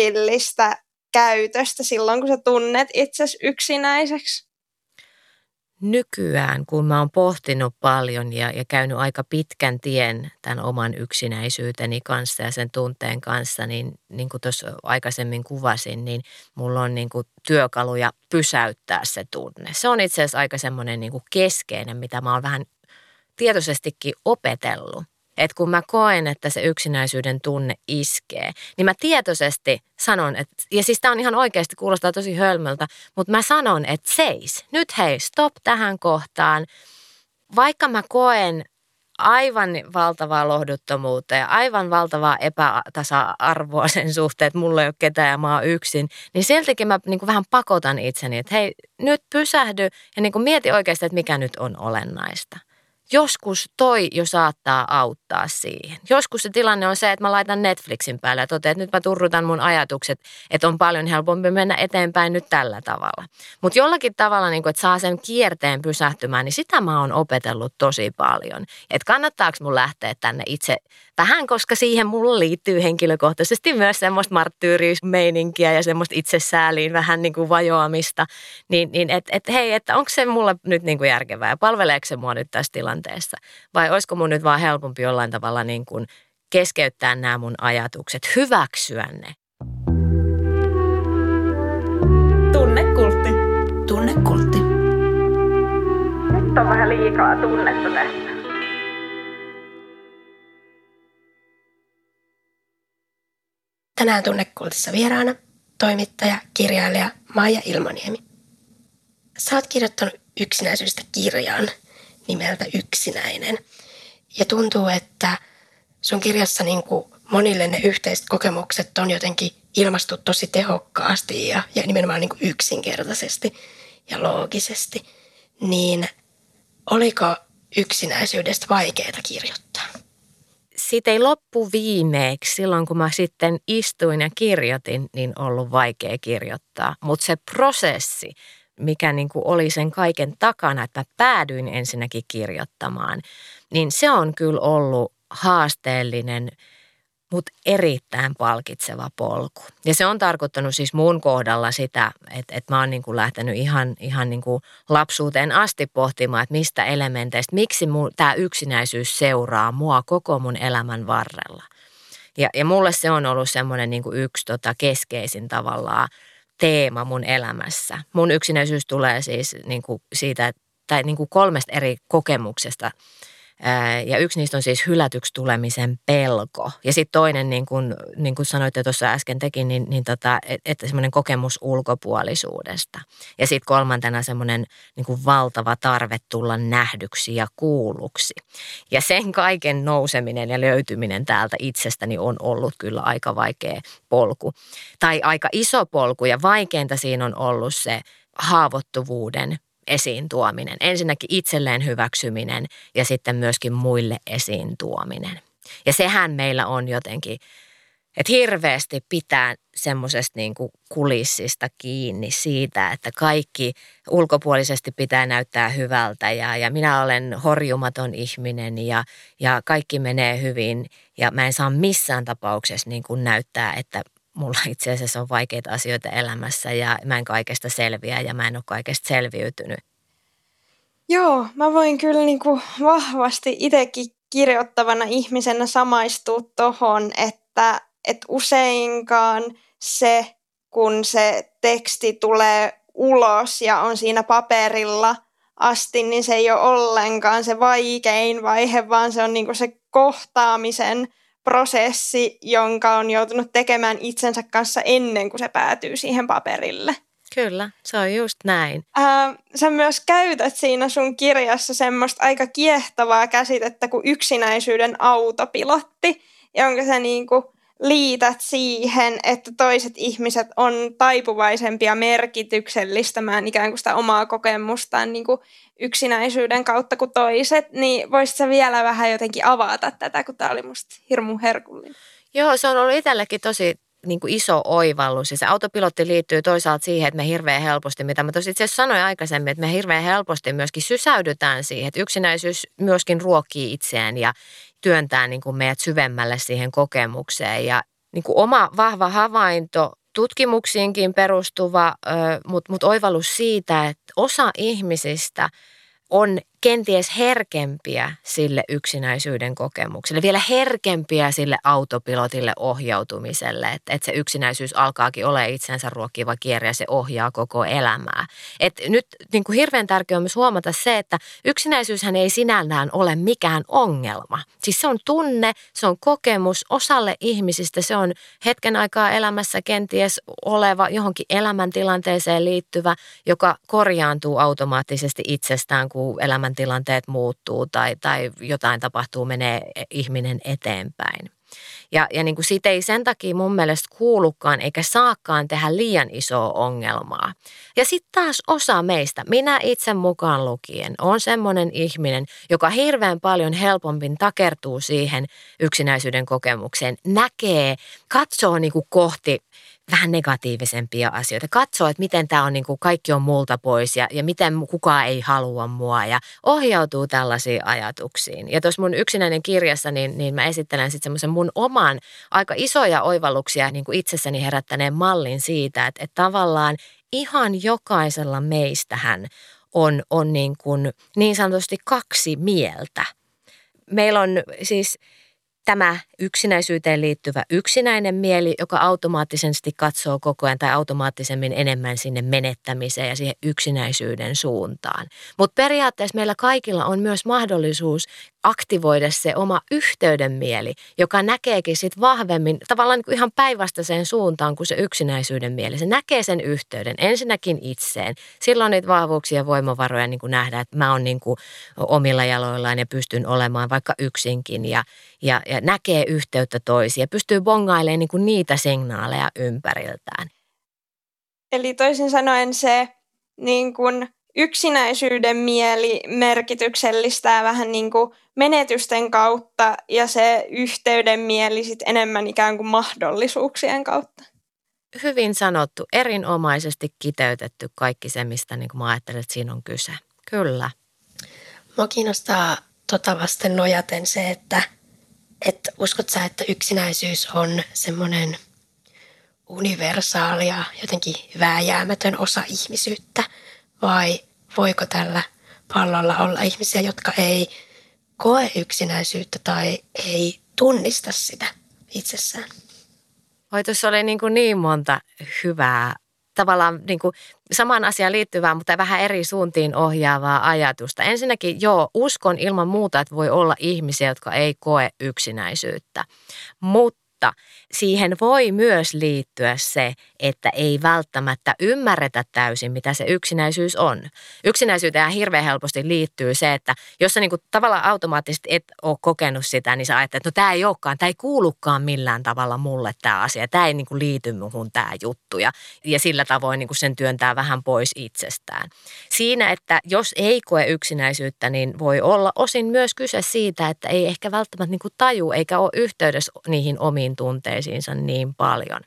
tyypillistä käytöstä silloin, kun sä tunnet itsesi yksinäiseksi?
nykyään, kun mä oon pohtinut paljon ja, ja käynyt aika pitkän tien tämän oman yksinäisyyteni kanssa ja sen tunteen kanssa, niin, niin kuin tuossa aikaisemmin kuvasin, niin mulla on niin kuin työkaluja pysäyttää se tunne. Se on itse asiassa aika semmoinen niin kuin keskeinen, mitä mä oon vähän tietoisestikin opetellut. Että kun mä koen, että se yksinäisyyden tunne iskee, niin mä tietoisesti sanon, että, ja siis tää on ihan oikeasti, kuulostaa tosi hölmöltä, mutta mä sanon, että seis, nyt hei, stop tähän kohtaan. Vaikka mä koen aivan valtavaa lohduttomuutta ja aivan valtavaa epätasa-arvoa sen suhteen, että mulla ei ole ketään ja mä oon yksin, niin siltikin mä niin kuin vähän pakotan itseni, että hei, nyt pysähdy ja niin kuin mieti oikeasti, että mikä nyt on olennaista. Joskus toi jo saattaa auttaa siihen. Joskus se tilanne on se, että mä laitan Netflixin päälle ja totean, että nyt mä turrutan mun ajatukset, että on paljon helpompi mennä eteenpäin nyt tällä tavalla. Mutta jollakin tavalla, niin kun, että saa sen kierteen pysähtymään, niin sitä mä oon opetellut tosi paljon. Että kannattaako mun lähteä tänne itse vähän, koska siihen mulla liittyy henkilökohtaisesti myös semmoista marttyyriysmeininkiä ja semmoista itsesääliin vähän niin kuin vajoamista. Niin, niin että et, hei, että onko se mulle nyt niin kuin järkevää ja palveleeko se mua nyt tässä tilanteessa? Vai olisiko mun nyt vaan helpompi jollain tavalla niin kuin keskeyttää nämä mun ajatukset, hyväksyä ne?
Tunnekultti.
Tunnekultti.
Nyt on vähän liikaa tunnetta tässä.
Tänään Tunnekultissa vieraana toimittaja, kirjailija Maija Ilmoniemi. Sä oot kirjoittanut yksinäisyydestä kirjan nimeltä Yksinäinen. Ja tuntuu, että sun kirjassa niin kuin monille ne yhteiset kokemukset on jotenkin ilmastu tosi tehokkaasti ja, ja nimenomaan niin kuin yksinkertaisesti ja loogisesti. Niin oliko yksinäisyydestä vaikeaa kirjoittaa?
Siitä ei loppu viimeeksi silloin, kun mä sitten istuin ja kirjoitin, niin ollut vaikea kirjoittaa. Mutta se prosessi, mikä niin kuin oli sen kaiken takana, että mä päädyin ensinnäkin kirjoittamaan, niin se on kyllä ollut haasteellinen, mutta erittäin palkitseva polku. Ja se on tarkoittanut siis mun kohdalla sitä, että, että mä oon niin kuin lähtenyt ihan, ihan niin kuin lapsuuteen asti pohtimaan, että mistä elementeistä, miksi tämä yksinäisyys seuraa mua koko mun elämän varrella. Ja, ja mulle se on ollut semmoinen niin kuin yksi tota keskeisin tavallaan teema mun elämässä. Mun yksinäisyys tulee siis niin kuin siitä, tai niin kuin kolmesta eri kokemuksesta. Ja yksi niistä on siis hylätyksi tulemisen pelko. Ja sitten toinen, niin kuin, niin kuin sanoitte tuossa äsken tekin, niin, niin tota, että semmoinen kokemus ulkopuolisuudesta. Ja sitten kolmantena semmoinen niin kuin valtava tarve tulla nähdyksi ja kuulluksi. Ja sen kaiken nouseminen ja löytyminen täältä itsestäni on ollut kyllä aika vaikea polku. Tai aika iso polku ja vaikeinta siinä on ollut se haavoittuvuuden esiin tuominen. Ensinnäkin itselleen hyväksyminen ja sitten myöskin muille esiin tuominen. Ja sehän meillä on jotenkin, että hirveästi pitää semmoisesta niin kuin kulissista kiinni siitä, että kaikki ulkopuolisesti pitää näyttää hyvältä ja, ja minä olen horjumaton ihminen ja, ja kaikki menee hyvin ja mä en saa missään tapauksessa niin kuin näyttää, että mulla itse asiassa on vaikeita asioita elämässä ja mä en kaikesta selviä ja mä en ole kaikesta selviytynyt.
Joo, mä voin kyllä niinku vahvasti itsekin kirjoittavana ihmisenä samaistua tohon, että et useinkaan se, kun se teksti tulee ulos ja on siinä paperilla asti, niin se ei ole ollenkaan se vaikein vaihe, vaan se on niinku se kohtaamisen prosessi, jonka on joutunut tekemään itsensä kanssa ennen kuin se päätyy siihen paperille.
Kyllä, se on just näin.
Ää, sä myös käytät siinä sun kirjassa semmoista aika kiehtovaa käsitettä kuin yksinäisyyden autopilotti, jonka sä niinku liität siihen, että toiset ihmiset on taipuvaisempia merkityksellistämään ikään kuin sitä omaa kokemustaan niinku yksinäisyyden kautta kuin toiset, niin voisit sä vielä vähän jotenkin avata tätä, kun tää oli musta hirmu herkullinen.
Joo, se on ollut itsellekin tosi niin kuin iso oivallus ja se autopilotti liittyy toisaalta siihen, että me hirveän helposti, mitä mä tosi itse asiassa sanoin aikaisemmin, että me hirveän helposti myöskin sysäydytään siihen, että yksinäisyys myöskin ruokkii itseään ja työntää niin kuin meidät syvemmälle siihen kokemukseen ja niin kuin oma vahva havainto tutkimuksiinkin perustuva, mutta mut oivallus siitä, että osa ihmisistä on kenties herkempiä sille yksinäisyyden kokemukselle, vielä herkempiä sille autopilotille ohjautumiselle, että et se yksinäisyys alkaakin olla itsensä ruokkiva kierre ja se ohjaa koko elämää. Et nyt niin kuin hirveän tärkeää on myös huomata se, että yksinäisyyshän ei sinällään ole mikään ongelma. Siis se on tunne, se on kokemus, osalle ihmisistä se on hetken aikaa elämässä kenties oleva johonkin elämäntilanteeseen liittyvä, joka korjaantuu automaattisesti itsestään, kun elämän tilanteet muuttuu tai, tai jotain tapahtuu, menee ihminen eteenpäin. Ja, ja niin kuin siitä ei sen takia mun mielestä kuulukaan eikä saakaan tehdä liian isoa ongelmaa. Ja sitten taas osa meistä, minä itse mukaan lukien, on semmoinen ihminen, joka hirveän paljon helpommin takertuu siihen yksinäisyyden kokemukseen, näkee, katsoo niin kuin kohti vähän negatiivisempia asioita. Katsoo, että miten tämä on, niin kuin kaikki on multa pois ja, ja miten kukaan ei halua mua ja ohjautuu tällaisiin ajatuksiin. Ja tuossa mun yksinäinen kirjassa, niin, niin mä esittelen sitten semmoisen mun oman aika isoja oivalluksia niin kuin itsessäni herättäneen mallin siitä, että, että tavallaan ihan jokaisella meistähän on, on niin, kuin niin sanotusti kaksi mieltä. Meillä on siis tämä yksinäisyyteen liittyvä yksinäinen mieli, joka automaattisesti katsoo koko ajan tai automaattisemmin enemmän sinne menettämiseen ja siihen yksinäisyyden suuntaan. Mutta periaatteessa meillä kaikilla on myös mahdollisuus aktivoida se oma yhteyden mieli, joka näkeekin sit vahvemmin tavallaan niin kuin ihan päinvastaiseen suuntaan kuin se yksinäisyyden mieli. Se näkee sen yhteyden ensinnäkin itseen. Silloin niitä vahvuuksia ja voimavaroja niin kuin nähdään, että mä oon niin kuin omilla jaloillaan ja pystyn olemaan vaikka yksinkin ja, ja, ja näkee yhteyttä toisiin ja pystyy bongailemaan niin kuin niitä signaaleja ympäriltään.
Eli toisin sanoen se niin kuin yksinäisyyden mieli merkityksellistää vähän niin kuin menetysten kautta ja se yhteyden mieli sit enemmän ikään kuin mahdollisuuksien kautta.
Hyvin sanottu, erinomaisesti kiteytetty kaikki se, mistä niin kuin mä ajattelen, että siinä on kyse. Kyllä.
Mua kiinnostaa tota vasten nojaten se, että, että uskot sä, että yksinäisyys on semmoinen universaali ja jotenkin vääjäämätön osa ihmisyyttä? Vai voiko tällä pallolla olla ihmisiä, jotka ei koe yksinäisyyttä tai ei tunnista sitä itsessään?
Oi, tuossa oli niin, kuin niin monta hyvää, tavallaan niin kuin samaan asiaan liittyvää, mutta vähän eri suuntiin ohjaavaa ajatusta. Ensinnäkin joo, uskon ilman muuta, että voi olla ihmisiä, jotka ei koe yksinäisyyttä, mutta siihen voi myös liittyä se, että ei välttämättä ymmärretä täysin, mitä se yksinäisyys on. Yksinäisyyteen hirveän helposti liittyy se, että jos sä niinku tavallaan automaattisesti et ole kokenut sitä, niin sä ajattelet, että no tämä ei olekaan, tämä ei kuulukaan millään tavalla mulle tämä asia. Tämä ei niinku liity muhun tämä juttu ja, ja sillä tavoin niinku sen työntää vähän pois itsestään. Siinä, että jos ei koe yksinäisyyttä, niin voi olla osin myös kyse siitä, että ei ehkä välttämättä niinku taju eikä ole yhteydessä niihin omiin tunteisiinsa niin paljon.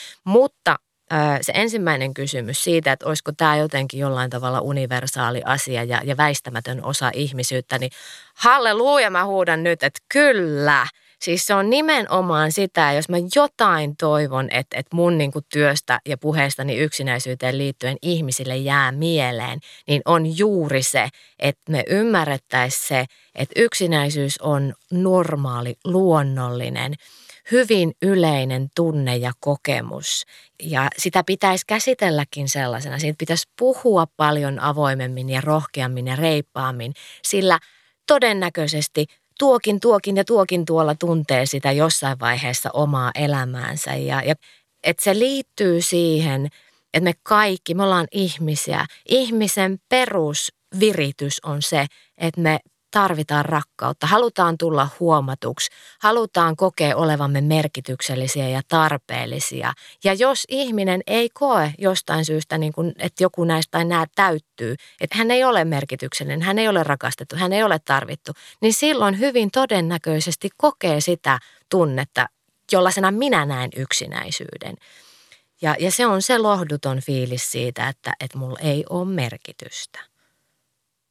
Mutta se ensimmäinen kysymys siitä, että olisiko tämä jotenkin jollain tavalla universaali asia ja, ja väistämätön osa ihmisyyttä, niin halleluja mä huudan nyt, että kyllä. Siis se on nimenomaan sitä, jos mä jotain toivon, että, että mun niin kuin työstä ja puheestani yksinäisyyteen liittyen ihmisille jää mieleen, niin on juuri se, että me ymmärrettäisiin se, että yksinäisyys on normaali, luonnollinen, hyvin yleinen tunne ja kokemus ja sitä pitäisi käsitelläkin sellaisena. Siitä pitäisi puhua paljon avoimemmin ja rohkeammin ja reippaammin, sillä todennäköisesti tuokin, tuokin ja tuokin tuolla tuntee sitä jossain vaiheessa omaa elämäänsä ja, ja että se liittyy siihen, että me kaikki, me ollaan ihmisiä. Ihmisen perusviritys on se, että me tarvitaan rakkautta, halutaan tulla huomatuksi, halutaan kokea olevamme merkityksellisiä ja tarpeellisia. Ja jos ihminen ei koe jostain syystä, niin kuin, että joku näistä nämä täyttyy, että hän ei ole merkityksellinen, hän ei ole rakastettu, hän ei ole tarvittu, niin silloin hyvin todennäköisesti kokee sitä tunnetta, jollaisena minä näen yksinäisyyden. Ja, ja se on se lohduton fiilis siitä, että, että mulla ei ole merkitystä.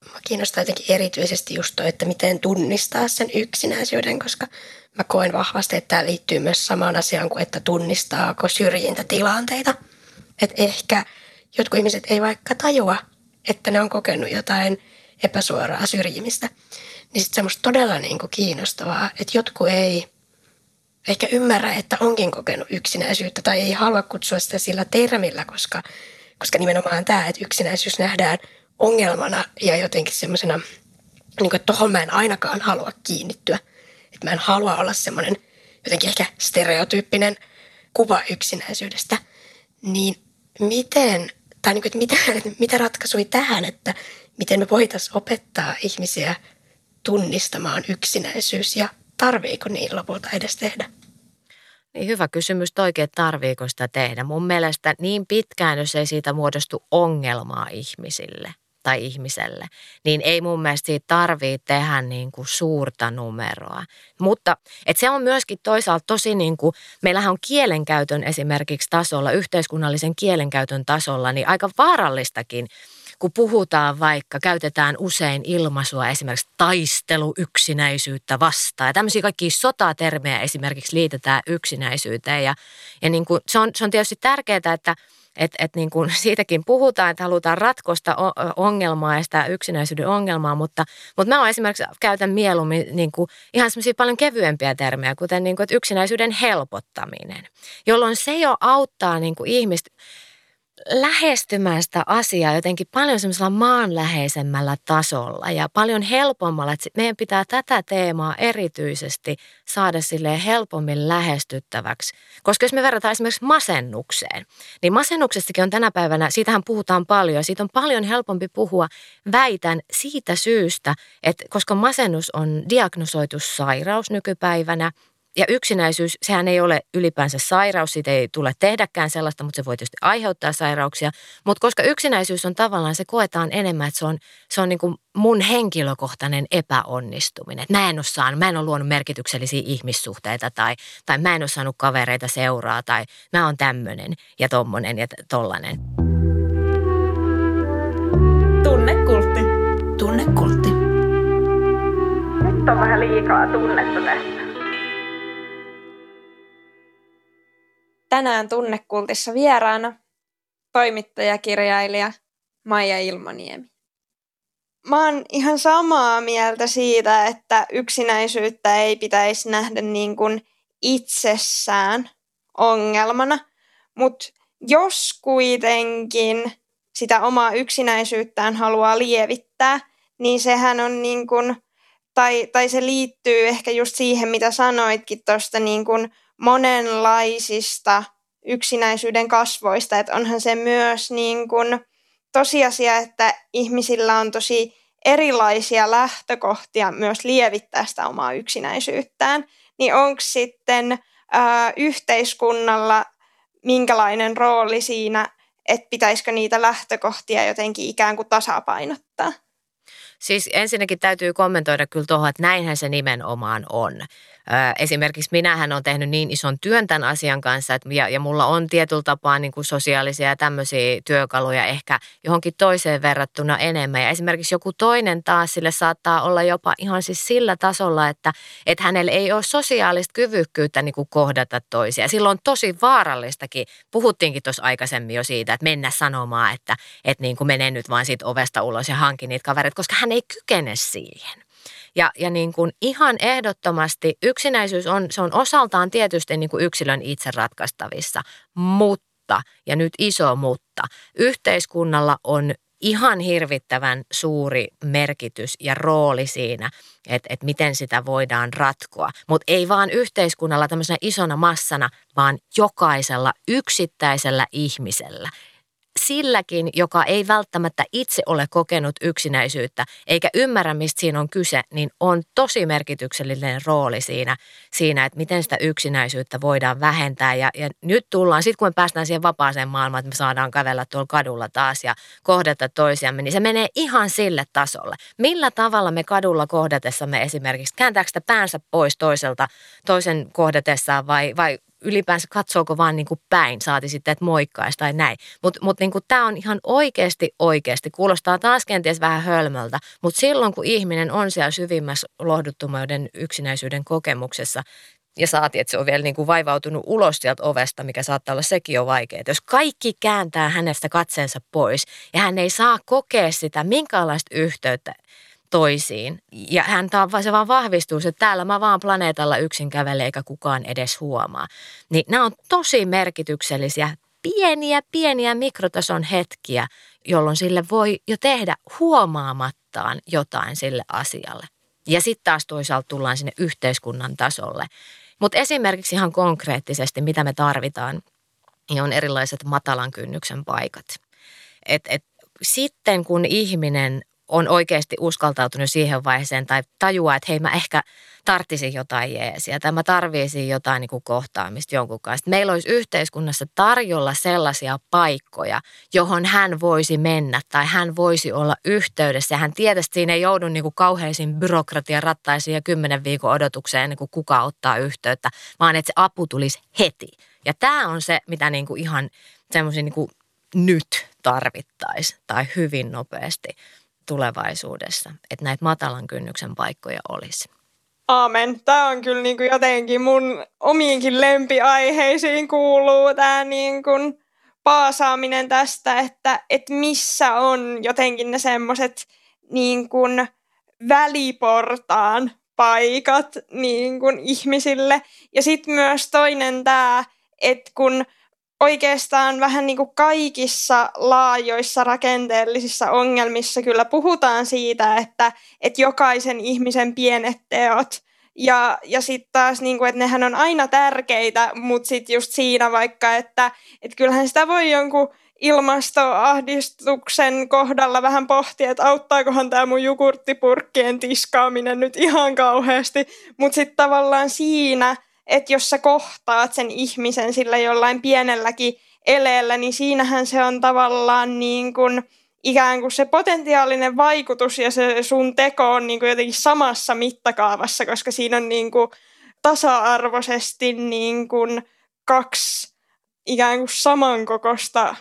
Mua kiinnostaa jotenkin erityisesti just toi, että miten tunnistaa sen yksinäisyyden, koska mä koen vahvasti, että tämä liittyy myös samaan asiaan kuin, että tunnistaako syrjintätilanteita. Että ehkä jotkut ihmiset ei vaikka tajua, että ne on kokenut jotain epäsuoraa syrjimistä. Niin sitten semmoista todella niin kuin kiinnostavaa, että jotkut ei ehkä ymmärrä, että onkin kokenut yksinäisyyttä tai ei halua kutsua sitä sillä termillä, koska, koska nimenomaan tämä, että yksinäisyys nähdään ongelmana ja jotenkin semmoisena, niin kuin, että tohon mä en ainakaan halua kiinnittyä. Että mä en halua olla semmoinen jotenkin ehkä stereotyyppinen kuva yksinäisyydestä. Niin miten, tai niin kuin, että mitä, mitä ratkaisui tähän, että miten me voitaisiin opettaa ihmisiä tunnistamaan yksinäisyys ja tarviiko niin lopulta edes tehdä?
Niin hyvä kysymys toikin, että tarviiko sitä tehdä. Mun mielestä niin pitkään, jos ei siitä muodostu ongelmaa ihmisille tai ihmiselle, niin ei mun mielestä siitä tarvitse tehdä niin kuin suurta numeroa. Mutta et se on myöskin toisaalta tosi niin kuin, meillähän on kielenkäytön esimerkiksi tasolla, yhteiskunnallisen kielenkäytön tasolla, niin aika vaarallistakin, kun puhutaan vaikka, käytetään usein ilmaisua esimerkiksi taistelu yksinäisyyttä vastaan. Ja tämmöisiä kaikkia sotatermejä esimerkiksi liitetään yksinäisyyteen. Ja, ja niin kuin, se, on, se on tietysti tärkeää, että et, et niin kuin siitäkin puhutaan, että halutaan ratkosta ongelmaa ja sitä yksinäisyyden ongelmaa. Mutta, mutta mä oon esimerkiksi käytän mieluummin niin kuin ihan semmoisia paljon kevyempiä termejä, kuten niin kuin, että yksinäisyyden helpottaminen, jolloin se jo auttaa niin kuin ihmistä lähestymään sitä asiaa jotenkin paljon semmoisella maanläheisemmällä tasolla ja paljon helpommalla, että meidän pitää tätä teemaa erityisesti saada silleen helpommin lähestyttäväksi. Koska jos me verrataan esimerkiksi masennukseen, niin masennuksestakin on tänä päivänä, siitähän puhutaan paljon, siitä on paljon helpompi puhua, väitän siitä syystä, että koska masennus on diagnosoitu sairaus nykypäivänä, ja yksinäisyys, sehän ei ole ylipäänsä sairaus, siitä ei tule tehdäkään sellaista, mutta se voi tietysti aiheuttaa sairauksia. Mutta koska yksinäisyys on tavallaan, se koetaan enemmän, että se on, se on niin kuin mun henkilökohtainen epäonnistuminen. Että mä en ole saanut, mä en ole luonut merkityksellisiä ihmissuhteita tai, tai mä en ole saanut kavereita seuraa tai mä oon tämmöinen ja tommonen ja tollanen.
Tunnekultti.
Tunnekultti.
Nyt on vähän liikaa tunnetta tästä. Tänään Tunnekultissa vieraana toimittajakirjailija Maija Ilmaniemi. Mä oon ihan samaa mieltä siitä, että yksinäisyyttä ei pitäisi nähdä niin kuin itsessään ongelmana, mutta jos kuitenkin sitä omaa yksinäisyyttään haluaa lievittää, niin sehän on niin kuin, tai, tai se liittyy ehkä just siihen, mitä sanoitkin tuosta niin kuin monenlaisista yksinäisyyden kasvoista, että onhan se myös niin kuin tosiasia, että ihmisillä on tosi erilaisia lähtökohtia myös lievittää sitä omaa yksinäisyyttään, niin onko sitten ää, yhteiskunnalla minkälainen rooli siinä, että pitäisikö niitä lähtökohtia jotenkin ikään kuin tasapainottaa?
Siis ensinnäkin täytyy kommentoida kyllä tuohon, että näinhän se nimenomaan on. Esimerkiksi minähän olen tehnyt niin ison työn tämän asian kanssa, että ja, ja mulla on tietyllä tapaa niin kuin sosiaalisia ja tämmöisiä työkaluja ehkä johonkin toiseen verrattuna enemmän. Ja esimerkiksi joku toinen taas sille saattaa olla jopa ihan siis sillä tasolla, että, että hänellä ei ole sosiaalista kyvykkyyttä niin kuin kohdata toisia. Silloin on tosi vaarallistakin. Puhuttiinkin tuossa aikaisemmin jo siitä, että mennä sanomaan, että, että niin kuin mene nyt vaan siitä ovesta ulos ja hanki niitä kavereita, koska hän ei kykene siihen. Ja, ja niin kuin ihan ehdottomasti yksinäisyys on, se on osaltaan tietysti niin kuin yksilön itse ratkaistavissa, mutta, ja nyt iso mutta, yhteiskunnalla on ihan hirvittävän suuri merkitys ja rooli siinä, että, että miten sitä voidaan ratkoa. Mutta ei vaan yhteiskunnalla tämmöisenä isona massana, vaan jokaisella yksittäisellä ihmisellä. Silläkin, joka ei välttämättä itse ole kokenut yksinäisyyttä eikä ymmärrä, mistä siinä on kyse, niin on tosi merkityksellinen rooli siinä, siinä että miten sitä yksinäisyyttä voidaan vähentää. Ja, ja nyt tullaan, sitten kun me päästään siihen vapaaseen maailmaan, että me saadaan kävellä tuolla kadulla taas ja kohdata toisiamme, niin se menee ihan sille tasolle. Millä tavalla me kadulla kohdatessamme esimerkiksi, kääntääkö sitä päänsä pois toiselta, toisen kohdatessaan vai, vai ylipäänsä katsooko vaan niin kuin päin, saati sitten, että moikkaisi tai näin. Mutta mut niin tämä on ihan oikeasti oikeasti, kuulostaa taas kenties vähän hölmöltä, mutta silloin kun ihminen on siellä syvimmässä lohduttomuuden yksinäisyyden kokemuksessa, ja saati, että se on vielä niin kuin vaivautunut ulos sieltä ovesta, mikä saattaa olla sekin jo vaikeaa. Jos kaikki kääntää hänestä katseensa pois ja hän ei saa kokea sitä minkäänlaista yhteyttä toisiin. Ja hän taa, se vaan vahvistuu, että täällä mä vaan planeetalla yksin kävelen eikä kukaan edes huomaa. Niin nämä on tosi merkityksellisiä, pieniä, pieniä mikrotason hetkiä, jolloin sille voi jo tehdä huomaamattaan jotain sille asialle. Ja sitten taas toisaalta tullaan sinne yhteiskunnan tasolle. Mutta esimerkiksi ihan konkreettisesti, mitä me tarvitaan, niin on erilaiset matalan kynnyksen paikat. Et, et, sitten kun ihminen on oikeasti uskaltautunut siihen vaiheeseen tai tajuaa, että hei mä ehkä tarttisin jotain jeesiä tai mä tarviisin jotain niin kuin kohtaamista jonkun kanssa. Meillä olisi yhteiskunnassa tarjolla sellaisia paikkoja, johon hän voisi mennä tai hän voisi olla yhteydessä. Ja hän tietysti siinä ei joudu niin kuin kauheisiin byrokratian rattaisiin ja kymmenen viikon odotukseen ennen kuin kuka ottaa yhteyttä, vaan että se apu tulisi heti. Ja tämä on se, mitä niin kuin ihan semmoisia niin kuin nyt tarvittaisiin tai hyvin nopeasti tulevaisuudessa, että näitä matalan kynnyksen paikkoja olisi.
Aamen. Tämä on kyllä niin kuin jotenkin mun omiinkin lempiaiheisiin kuuluu tämä niin kuin paasaaminen tästä, että, että missä on jotenkin ne semmoiset niin kuin väliportaan paikat niin kuin ihmisille. Ja sitten myös toinen tämä, että kun oikeastaan vähän niin kuin kaikissa laajoissa rakenteellisissa ongelmissa kyllä puhutaan siitä, että, että jokaisen ihmisen pienet teot ja, ja sitten taas, niin kuin, että nehän on aina tärkeitä, mutta sitten just siinä vaikka, että, että kyllähän sitä voi jonkun ilmastoahdistuksen kohdalla vähän pohtia, että auttaakohan tämä mun jogurttipurkkien tiskaaminen nyt ihan kauheasti, mutta sitten tavallaan siinä, että jos sä kohtaat sen ihmisen sillä jollain pienelläkin eleellä, niin siinähän se on tavallaan niin kuin ikään kuin se potentiaalinen vaikutus ja se sun teko on niin kuin jotenkin samassa mittakaavassa, koska siinä on niin kuin tasa-arvoisesti niin kuin kaksi ikään kuin samankokoista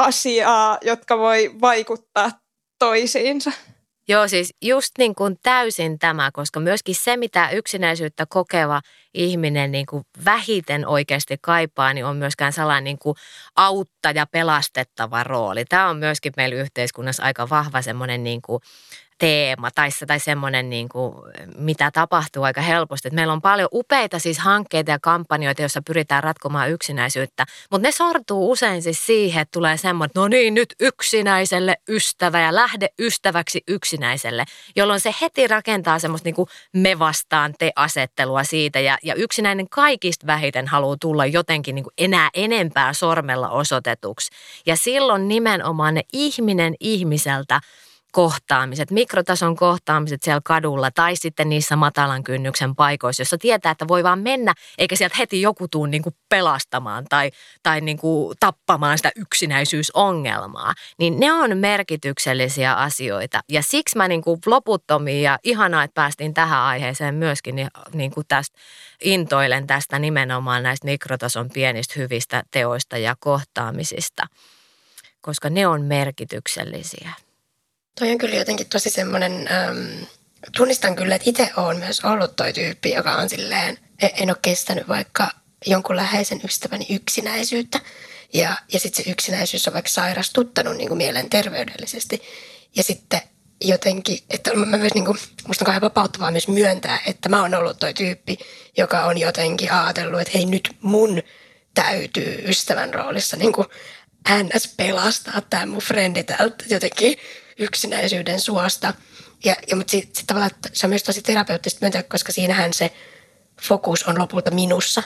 asiaa, jotka voi vaikuttaa toisiinsa.
Joo, siis just niin kuin täysin tämä, koska myöskin se, mitä yksinäisyyttä kokeva ihminen niin kuin vähiten oikeasti kaipaa, niin on myöskään sellainen niin kuin auttaja, pelastettava rooli. Tämä on myöskin meillä yhteiskunnassa aika vahva semmoinen niin kuin teema tai, tai semmoinen, niin kuin, mitä tapahtuu aika helposti. Että meillä on paljon upeita siis hankkeita ja kampanjoita, joissa pyritään ratkomaan yksinäisyyttä, mutta ne sortuu usein siis siihen, että tulee semmoinen, että no niin, nyt yksinäiselle ystävä ja lähde ystäväksi yksinäiselle, jolloin se heti rakentaa semmoista niin kuin me vastaan te asettelua siitä ja, ja yksinäinen kaikista vähiten haluaa tulla jotenkin niin kuin enää enempää sormella osoitetuksi. Ja silloin nimenomaan ne ihminen ihmiseltä kohtaamiset, mikrotason kohtaamiset siellä kadulla tai sitten niissä matalan kynnyksen paikoissa, jossa tietää, että voi vaan mennä, eikä sieltä heti joku tuu niin kuin pelastamaan tai, tai niin kuin tappamaan sitä yksinäisyysongelmaa, niin ne on merkityksellisiä asioita. Ja siksi mä niin kuin loputtomiin ja ihanaa, että päästiin tähän aiheeseen myöskin, niin, niin kuin tästä intoilen tästä nimenomaan näistä mikrotason pienistä hyvistä teoista ja kohtaamisista, koska ne on merkityksellisiä.
Toi on kyllä jotenkin tosi semmoinen, ähm, tunnistan kyllä, että itse olen myös ollut toi tyyppi, joka on silleen, en ole kestänyt vaikka jonkun läheisen ystäväni yksinäisyyttä. Ja, ja sitten se yksinäisyys on vaikka sairastuttanut niin kuin mielenterveydellisesti. Ja sitten jotenkin, että mä myös niin kuin, musta on kauhean vapauttavaa myös myöntää, että mä oon ollut toi tyyppi, joka on jotenkin ajatellut, että hei nyt mun täytyy ystävän roolissa niin kuin ns. Pelastaa tämä mun frendi täältä jotenkin yksinäisyyden suosta. Ja, ja, mutta sitten sit tavallaan se on myös tosi terapeuttista myöntää, koska siinähän se fokus on lopulta minussa,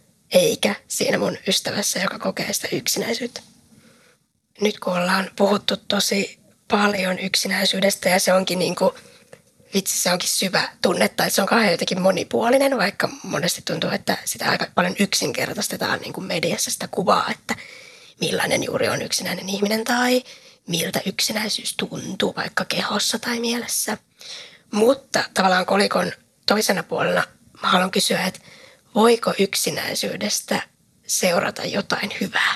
eikä siinä mun ystävässä, joka kokee sitä yksinäisyyttä. Nyt kun ollaan puhuttu tosi paljon yksinäisyydestä ja se onkin niin kuin, vitsi se onkin syvä tunnetta, että se on kauhean jotenkin monipuolinen, vaikka monesti tuntuu, että sitä aika paljon yksinkertaistetaan niin kuin mediassa sitä kuvaa, että millainen juuri on yksinäinen ihminen tai miltä yksinäisyys tuntuu vaikka kehossa tai mielessä. Mutta tavallaan kolikon toisena puolena mä haluan kysyä, että voiko yksinäisyydestä seurata jotain hyvää?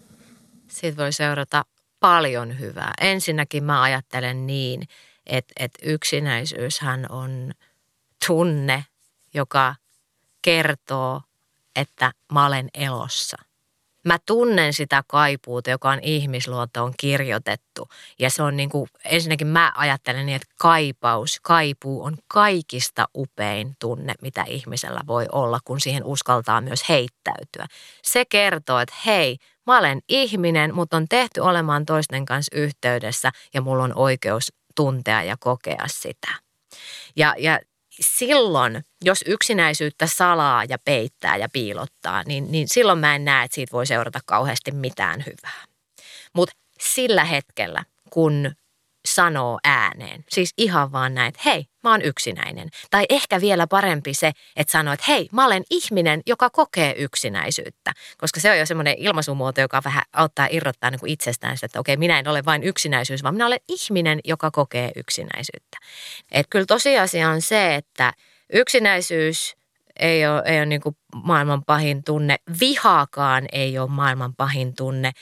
Siitä voi seurata paljon hyvää. Ensinnäkin mä ajattelen niin, että, että yksinäisyyshän on tunne, joka kertoo, että mä olen elossa. Mä tunnen sitä kaipuuta, joka on ihmisluontoon kirjoitettu. Ja se on niin kuin, ensinnäkin mä ajattelen niin, että kaipaus, kaipuu on kaikista upein tunne, mitä ihmisellä voi olla, kun siihen uskaltaa myös heittäytyä. Se kertoo, että hei, mä olen ihminen, mutta on tehty olemaan toisten kanssa yhteydessä ja mulla on oikeus tuntea ja kokea sitä. Ja, ja silloin, jos yksinäisyyttä salaa ja peittää ja piilottaa, niin, niin silloin mä en näe, että siitä voi seurata kauheasti mitään hyvää. Mutta sillä hetkellä, kun sanoo ääneen, siis ihan vaan näin, että hei, mä oon yksinäinen. Tai ehkä vielä parempi se, että sanoo, että hei, mä olen ihminen, joka kokee yksinäisyyttä. Koska se on jo semmoinen ilmaisumuoto, joka vähän auttaa irrottaa niin kuin itsestään sitä, että okei, minä en ole vain yksinäisyys, vaan minä olen ihminen, joka kokee yksinäisyyttä. Että kyllä tosiasia on se, että yksinäisyys ei ole, ei ole niin kuin maailman pahin tunne, vihaakaan ei ole maailman pahin tunne.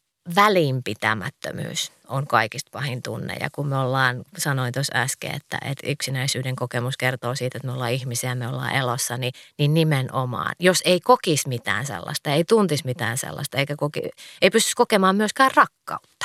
Välinpitämättömyys on kaikista pahin tunne ja kun me ollaan, sanoin tuossa äsken, että, että yksinäisyyden kokemus kertoo siitä, että me ollaan ihmisiä, me ollaan elossa, niin, niin nimenomaan, jos ei kokisi mitään sellaista, ei tuntisi mitään sellaista, eikä koki, ei pystyisi kokemaan myöskään rakkautta.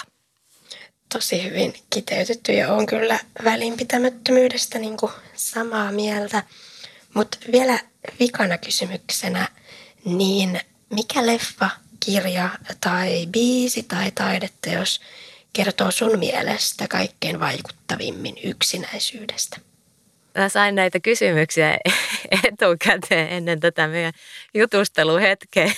Tosi hyvin kiteytetty ja on kyllä välinpitämättömyydestä niin kuin samaa mieltä, mutta vielä vikana kysymyksenä, niin mikä leffa, kirja tai biisi tai taideteos kertoo sun mielestä kaikkein vaikuttavimmin yksinäisyydestä?
Mä sain näitä kysymyksiä etukäteen ennen tätä meidän jutusteluhetkeä.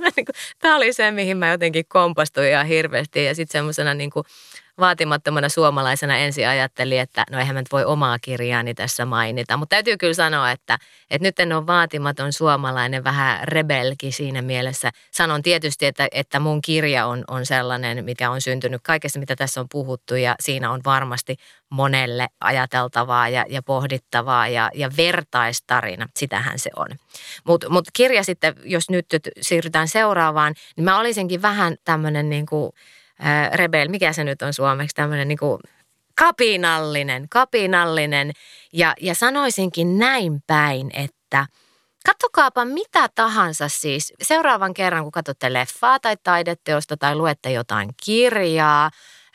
Tämä oli se, mihin mä jotenkin kompastuin ihan hirveästi ja sitten semmoisena niin kuin vaatimattomana suomalaisena ensin ajattelin, että no eihän mä nyt voi omaa kirjaani tässä mainita. Mutta täytyy kyllä sanoa, että, että nyt en ole vaatimaton suomalainen, vähän rebelki siinä mielessä. Sanon tietysti, että, että mun kirja on, on sellainen, mikä on syntynyt kaikesta, mitä tässä on puhuttu. Ja siinä on varmasti monelle ajateltavaa ja, ja pohdittavaa ja, ja vertaistarina. Sitähän se on. Mutta mut kirja sitten, jos nyt siirrytään seuraavaan, niin mä olisinkin vähän tämmöinen niin kuin rebel, mikä se nyt on suomeksi, tämmöinen niin kuin kapinallinen, kapinallinen. Ja, ja sanoisinkin näin päin, että katsokaapa mitä tahansa siis. Seuraavan kerran, kun katsotte leffaa tai taideteosta tai luette jotain kirjaa,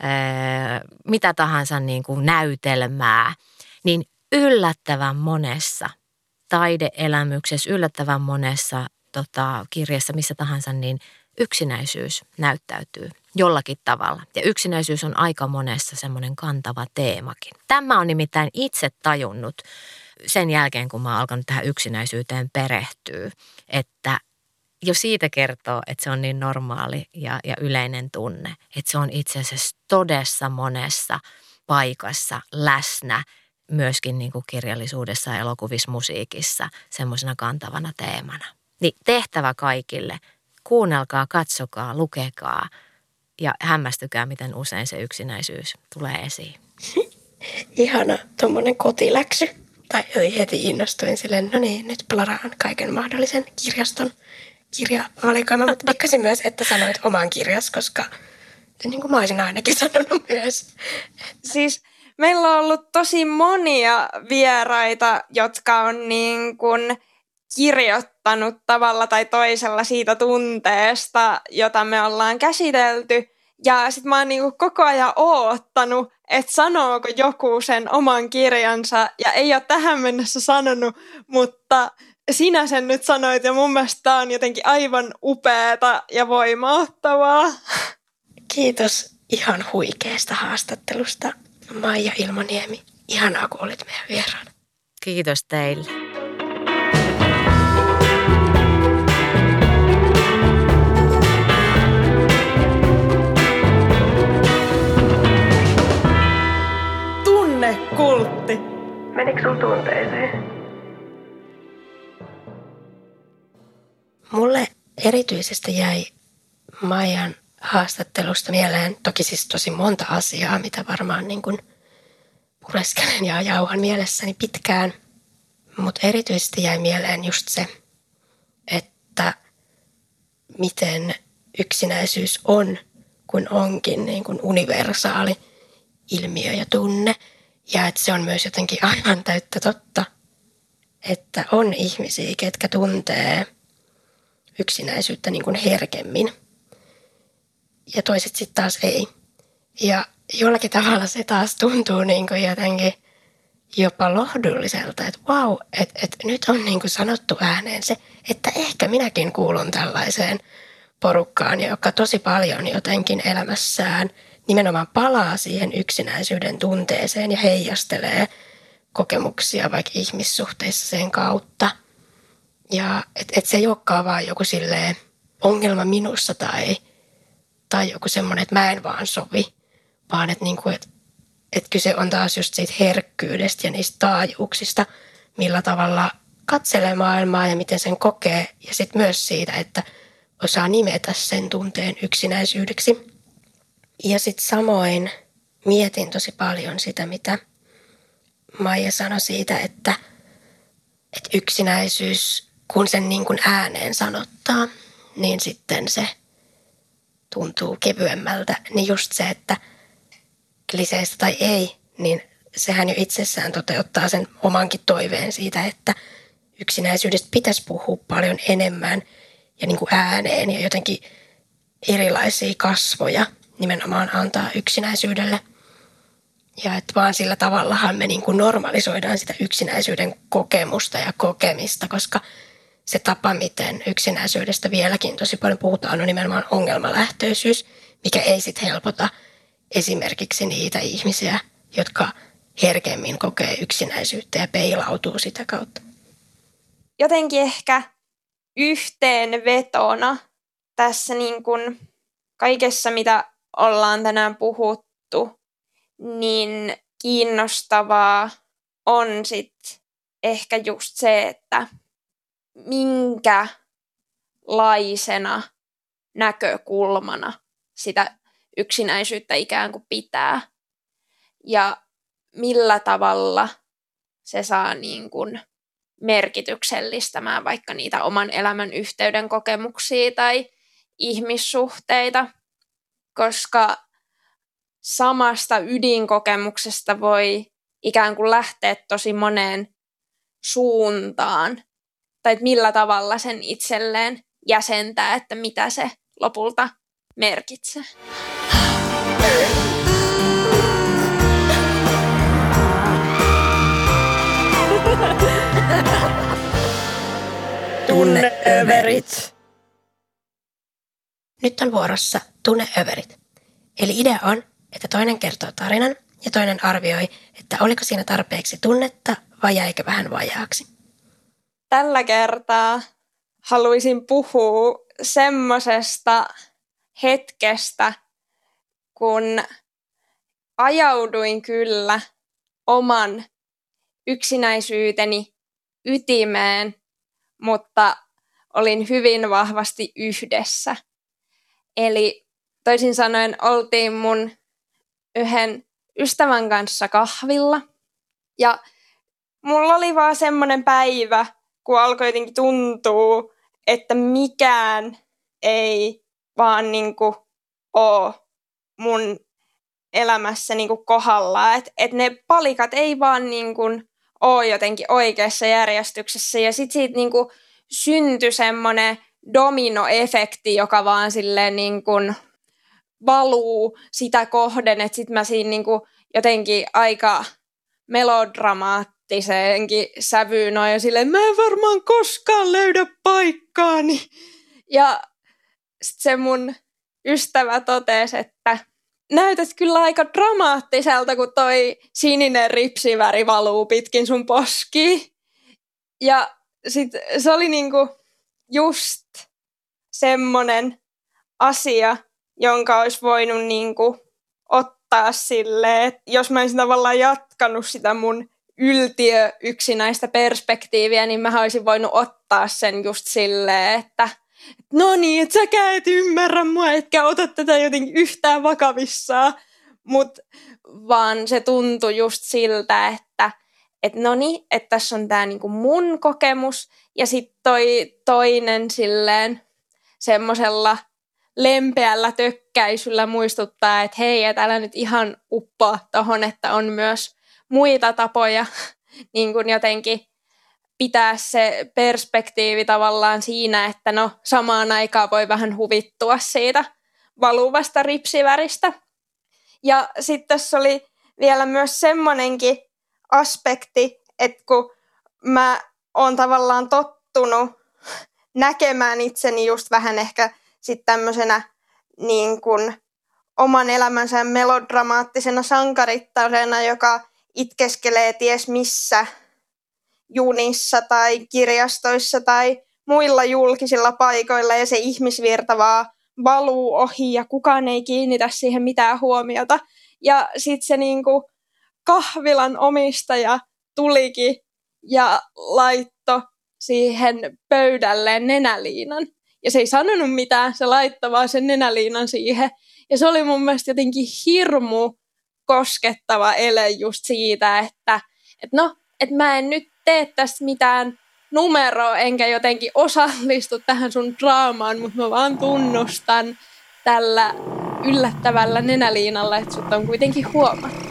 ää, mitä tahansa niin kuin näytelmää, niin yllättävän monessa taideelämyksessä, yllättävän monessa tota, kirjassa, missä tahansa, niin yksinäisyys näyttäytyy jollakin tavalla. Ja yksinäisyys on aika monessa semmoinen kantava teemakin. Tämä on nimittäin itse tajunnut sen jälkeen, kun mä oon alkanut tähän yksinäisyyteen perehtyä, että jo siitä kertoo, että se on niin normaali ja, ja yleinen tunne, että se on itse asiassa todessa monessa paikassa läsnä, myöskin niin kuin kirjallisuudessa ja elokuvissa, musiikissa, semmoisena kantavana teemana. Niin tehtävä kaikille. Kuunnelkaa, katsokaa, lukekaa ja hämmästykää, miten usein se yksinäisyys tulee esiin.
Ihana tuommoinen kotiläksy. Tai heti innostuin silleen, no niin, nyt plaraan kaiken mahdollisen kirjaston kirjavalikoima. Mutta pikkasin myös, että sanoit oman kirjas, koska niin kuin mä olisin ainakin sanonut myös.
Siis meillä on ollut tosi monia vieraita, jotka on niin kuin kirjoittanut tavalla tai toisella siitä tunteesta, jota me ollaan käsitelty. Ja sit mä oon niinku koko ajan oottanut, että sanooko joku sen oman kirjansa. Ja ei ole tähän mennessä sanonut, mutta sinä sen nyt sanoit ja mun mielestä tää on jotenkin aivan upeata ja voimauttavaa.
Kiitos ihan huikeasta haastattelusta, Maija Ilmaniemi. Ihanaa, kun olit meidän vieraana.
Kiitos teille.
Kultti.
Menikö sun tunteeseen? Mulle erityisesti jäi Maijan haastattelusta mieleen toki siis tosi monta asiaa, mitä varmaan niin kuin pureskelen ja jauhan mielessäni pitkään. Mutta erityisesti jäi mieleen just se, että miten yksinäisyys on, kun onkin niin kuin universaali ilmiö ja tunne. Ja että se on myös jotenkin aivan täyttä totta, että on ihmisiä, ketkä tuntee yksinäisyyttä niin kuin herkemmin. Ja toiset sitten taas ei. Ja jollakin tavalla se taas tuntuu niin kuin jotenkin jopa lohdulliselta, että vau, että et nyt on niin kuin sanottu ääneen se, että ehkä minäkin kuulun tällaiseen porukkaan, joka tosi paljon jotenkin elämässään nimenomaan palaa siihen yksinäisyyden tunteeseen ja heijastelee kokemuksia vaikka ihmissuhteissa sen kautta. Ja että et se ei olekaan vaan joku silleen ongelma minussa tai, tai joku semmoinen, että mä en vaan sovi, vaan että niinku, et, et kyse on taas just siitä herkkyydestä ja niistä taajuuksista, millä tavalla katselee maailmaa ja miten sen kokee. Ja sitten myös siitä, että osaa nimetä sen tunteen yksinäisyydeksi. Ja sitten samoin mietin tosi paljon sitä, mitä Maija sanoi siitä, että, että yksinäisyys, kun sen niin kuin ääneen sanottaa, niin sitten se tuntuu kevyemmältä. Niin just se, että kliseistä tai ei, niin sehän jo itsessään toteuttaa sen omankin toiveen siitä, että yksinäisyydestä pitäisi puhua paljon enemmän ja niin kuin ääneen ja jotenkin erilaisia kasvoja nimenomaan antaa yksinäisyydelle. Ja että vaan sillä tavallahan me niin kuin normalisoidaan sitä yksinäisyyden kokemusta ja kokemista, koska se tapa, miten yksinäisyydestä vieläkin tosi paljon puhutaan, on nimenomaan ongelmalähtöisyys, mikä ei sitten helpota esimerkiksi niitä ihmisiä, jotka herkemmin kokee yksinäisyyttä ja peilautuu sitä kautta.
Jotenkin ehkä yhteenvetona tässä niin kuin kaikessa, mitä ollaan tänään puhuttu, niin kiinnostavaa on sitten ehkä just se, että minkälaisena näkökulmana sitä yksinäisyyttä ikään kuin pitää ja millä tavalla se saa niin kuin merkityksellistämään vaikka niitä oman elämän yhteyden kokemuksia tai ihmissuhteita, koska samasta ydinkokemuksesta voi ikään kuin lähteä tosi moneen suuntaan, tai että millä tavalla sen itselleen jäsentää, että mitä se lopulta merkitsee.
Tunneöverit. Nyt on vuorossa tunneöverit. Eli idea on, että toinen kertoo tarinan ja toinen arvioi, että oliko siinä tarpeeksi tunnetta vai jäikö vähän vajaaksi.
Tällä kertaa haluaisin puhua semmosesta hetkestä, kun ajauduin kyllä oman yksinäisyyteni ytimeen, mutta olin hyvin vahvasti yhdessä. Eli toisin sanoen oltiin mun yhden ystävän kanssa kahvilla ja mulla oli vaan semmoinen päivä, kun alkoi jotenkin tuntua, että mikään ei vaan niinku ole mun elämässä niinku kohdallaan. Että et ne palikat ei vaan niinku ole jotenkin oikeassa järjestyksessä. Ja sitten siitä niinku syntyi semmoinen dominoefekti, joka vaan silleen niinku valuu sitä kohden, että sitten mä siinä niinku jotenkin aika melodramaattiseenkin sävyyn on jo silleen, mä en varmaan koskaan löydä paikkaani. Ja sitten se mun ystävä totesi, että näytät kyllä aika dramaattiselta, kun toi sininen ripsiväri valuu pitkin sun poskiin. Ja sitten se oli niinku just semmonen asia, jonka olisi voinut niinku ottaa silleen, että jos mä olisin tavallaan jatkanut sitä mun yltiö yksinäistä perspektiiviä, niin mä olisin voinut ottaa sen just silleen, että no niin, että säkään et ymmärrä mua, etkä ota tätä jotenkin yhtään vakavissaan, mutta vaan se tuntui just siltä, että et no niin, että tässä on tää niinku mun kokemus ja sitten toi toinen silleen semmoisella lempeällä tökkäisyllä muistuttaa, että hei, et älä nyt ihan uppoa tohon, että on myös muita tapoja niin kuin jotenkin pitää se perspektiivi tavallaan siinä, että no samaan aikaan voi vähän huvittua siitä valuvasta ripsiväristä. Ja sitten tässä oli vielä myös semmoinenkin aspekti, että kun mä oon tavallaan tottunut näkemään itseni just vähän ehkä sitten tämmöisenä niin kuin oman elämänsä melodramaattisena sankarittarena, joka itkeskelee ties missä junissa tai kirjastoissa tai muilla julkisilla paikoilla ja se ihmisvirta vaan valuu ohi ja kukaan ei kiinnitä siihen mitään huomiota. Ja sitten se niinku kahvilan omistaja tulikin ja laittoi siihen pöydälleen nenäliinan. Ja se ei sanonut mitään, se laittoi vaan sen nenäliinan siihen. Ja se oli mun mielestä jotenkin hirmu koskettava ele just siitä, että et no, että mä en nyt tee tästä mitään numeroa, enkä jotenkin osallistu tähän sun draamaan, mutta mä vaan tunnustan tällä yllättävällä nenäliinalla, että sut on kuitenkin huomattu.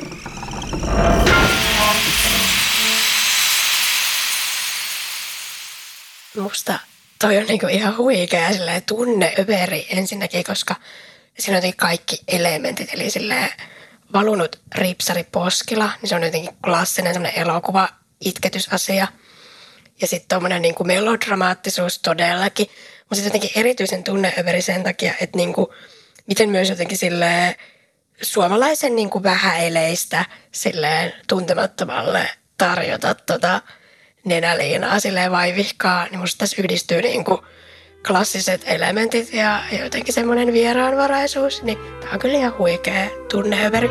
Musta toi on niinku ihan huikea tunneöveri ensinnäkin, koska siinä on jotenkin kaikki elementit, eli silleen valunut ripsari poskila, niin se on jotenkin klassinen semmoinen elokuva itketysasia. Ja sitten tuommoinen niinku melodramaattisuus todellakin, mutta sitten jotenkin erityisen tunneöveri sen takia, että niinku, miten myös jotenkin silleen suomalaisen niinku vähäileistä silleen tuntemattomalle tarjota tota nenäliinaa silleen vaivihkaa, niin musta tässä yhdistyy niinku klassiset elementit ja jotenkin semmoinen vieraanvaraisuus, niin tää on kyllä ihan huikea tunneöveri.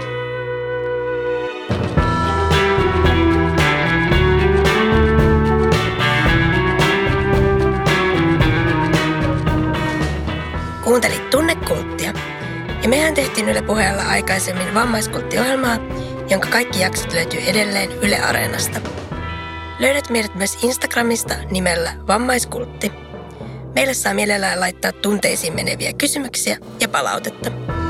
Kuuntelit Tunnekulttia. Ja mehän tehtiin Yle Puheella aikaisemmin vammaiskulttiohjelmaa, jonka kaikki jaksot löytyy edelleen Yle Areenasta. Löydät meidät myös Instagramista nimellä Vammaiskultti. Meille saa mielellään laittaa tunteisiin meneviä kysymyksiä ja palautetta.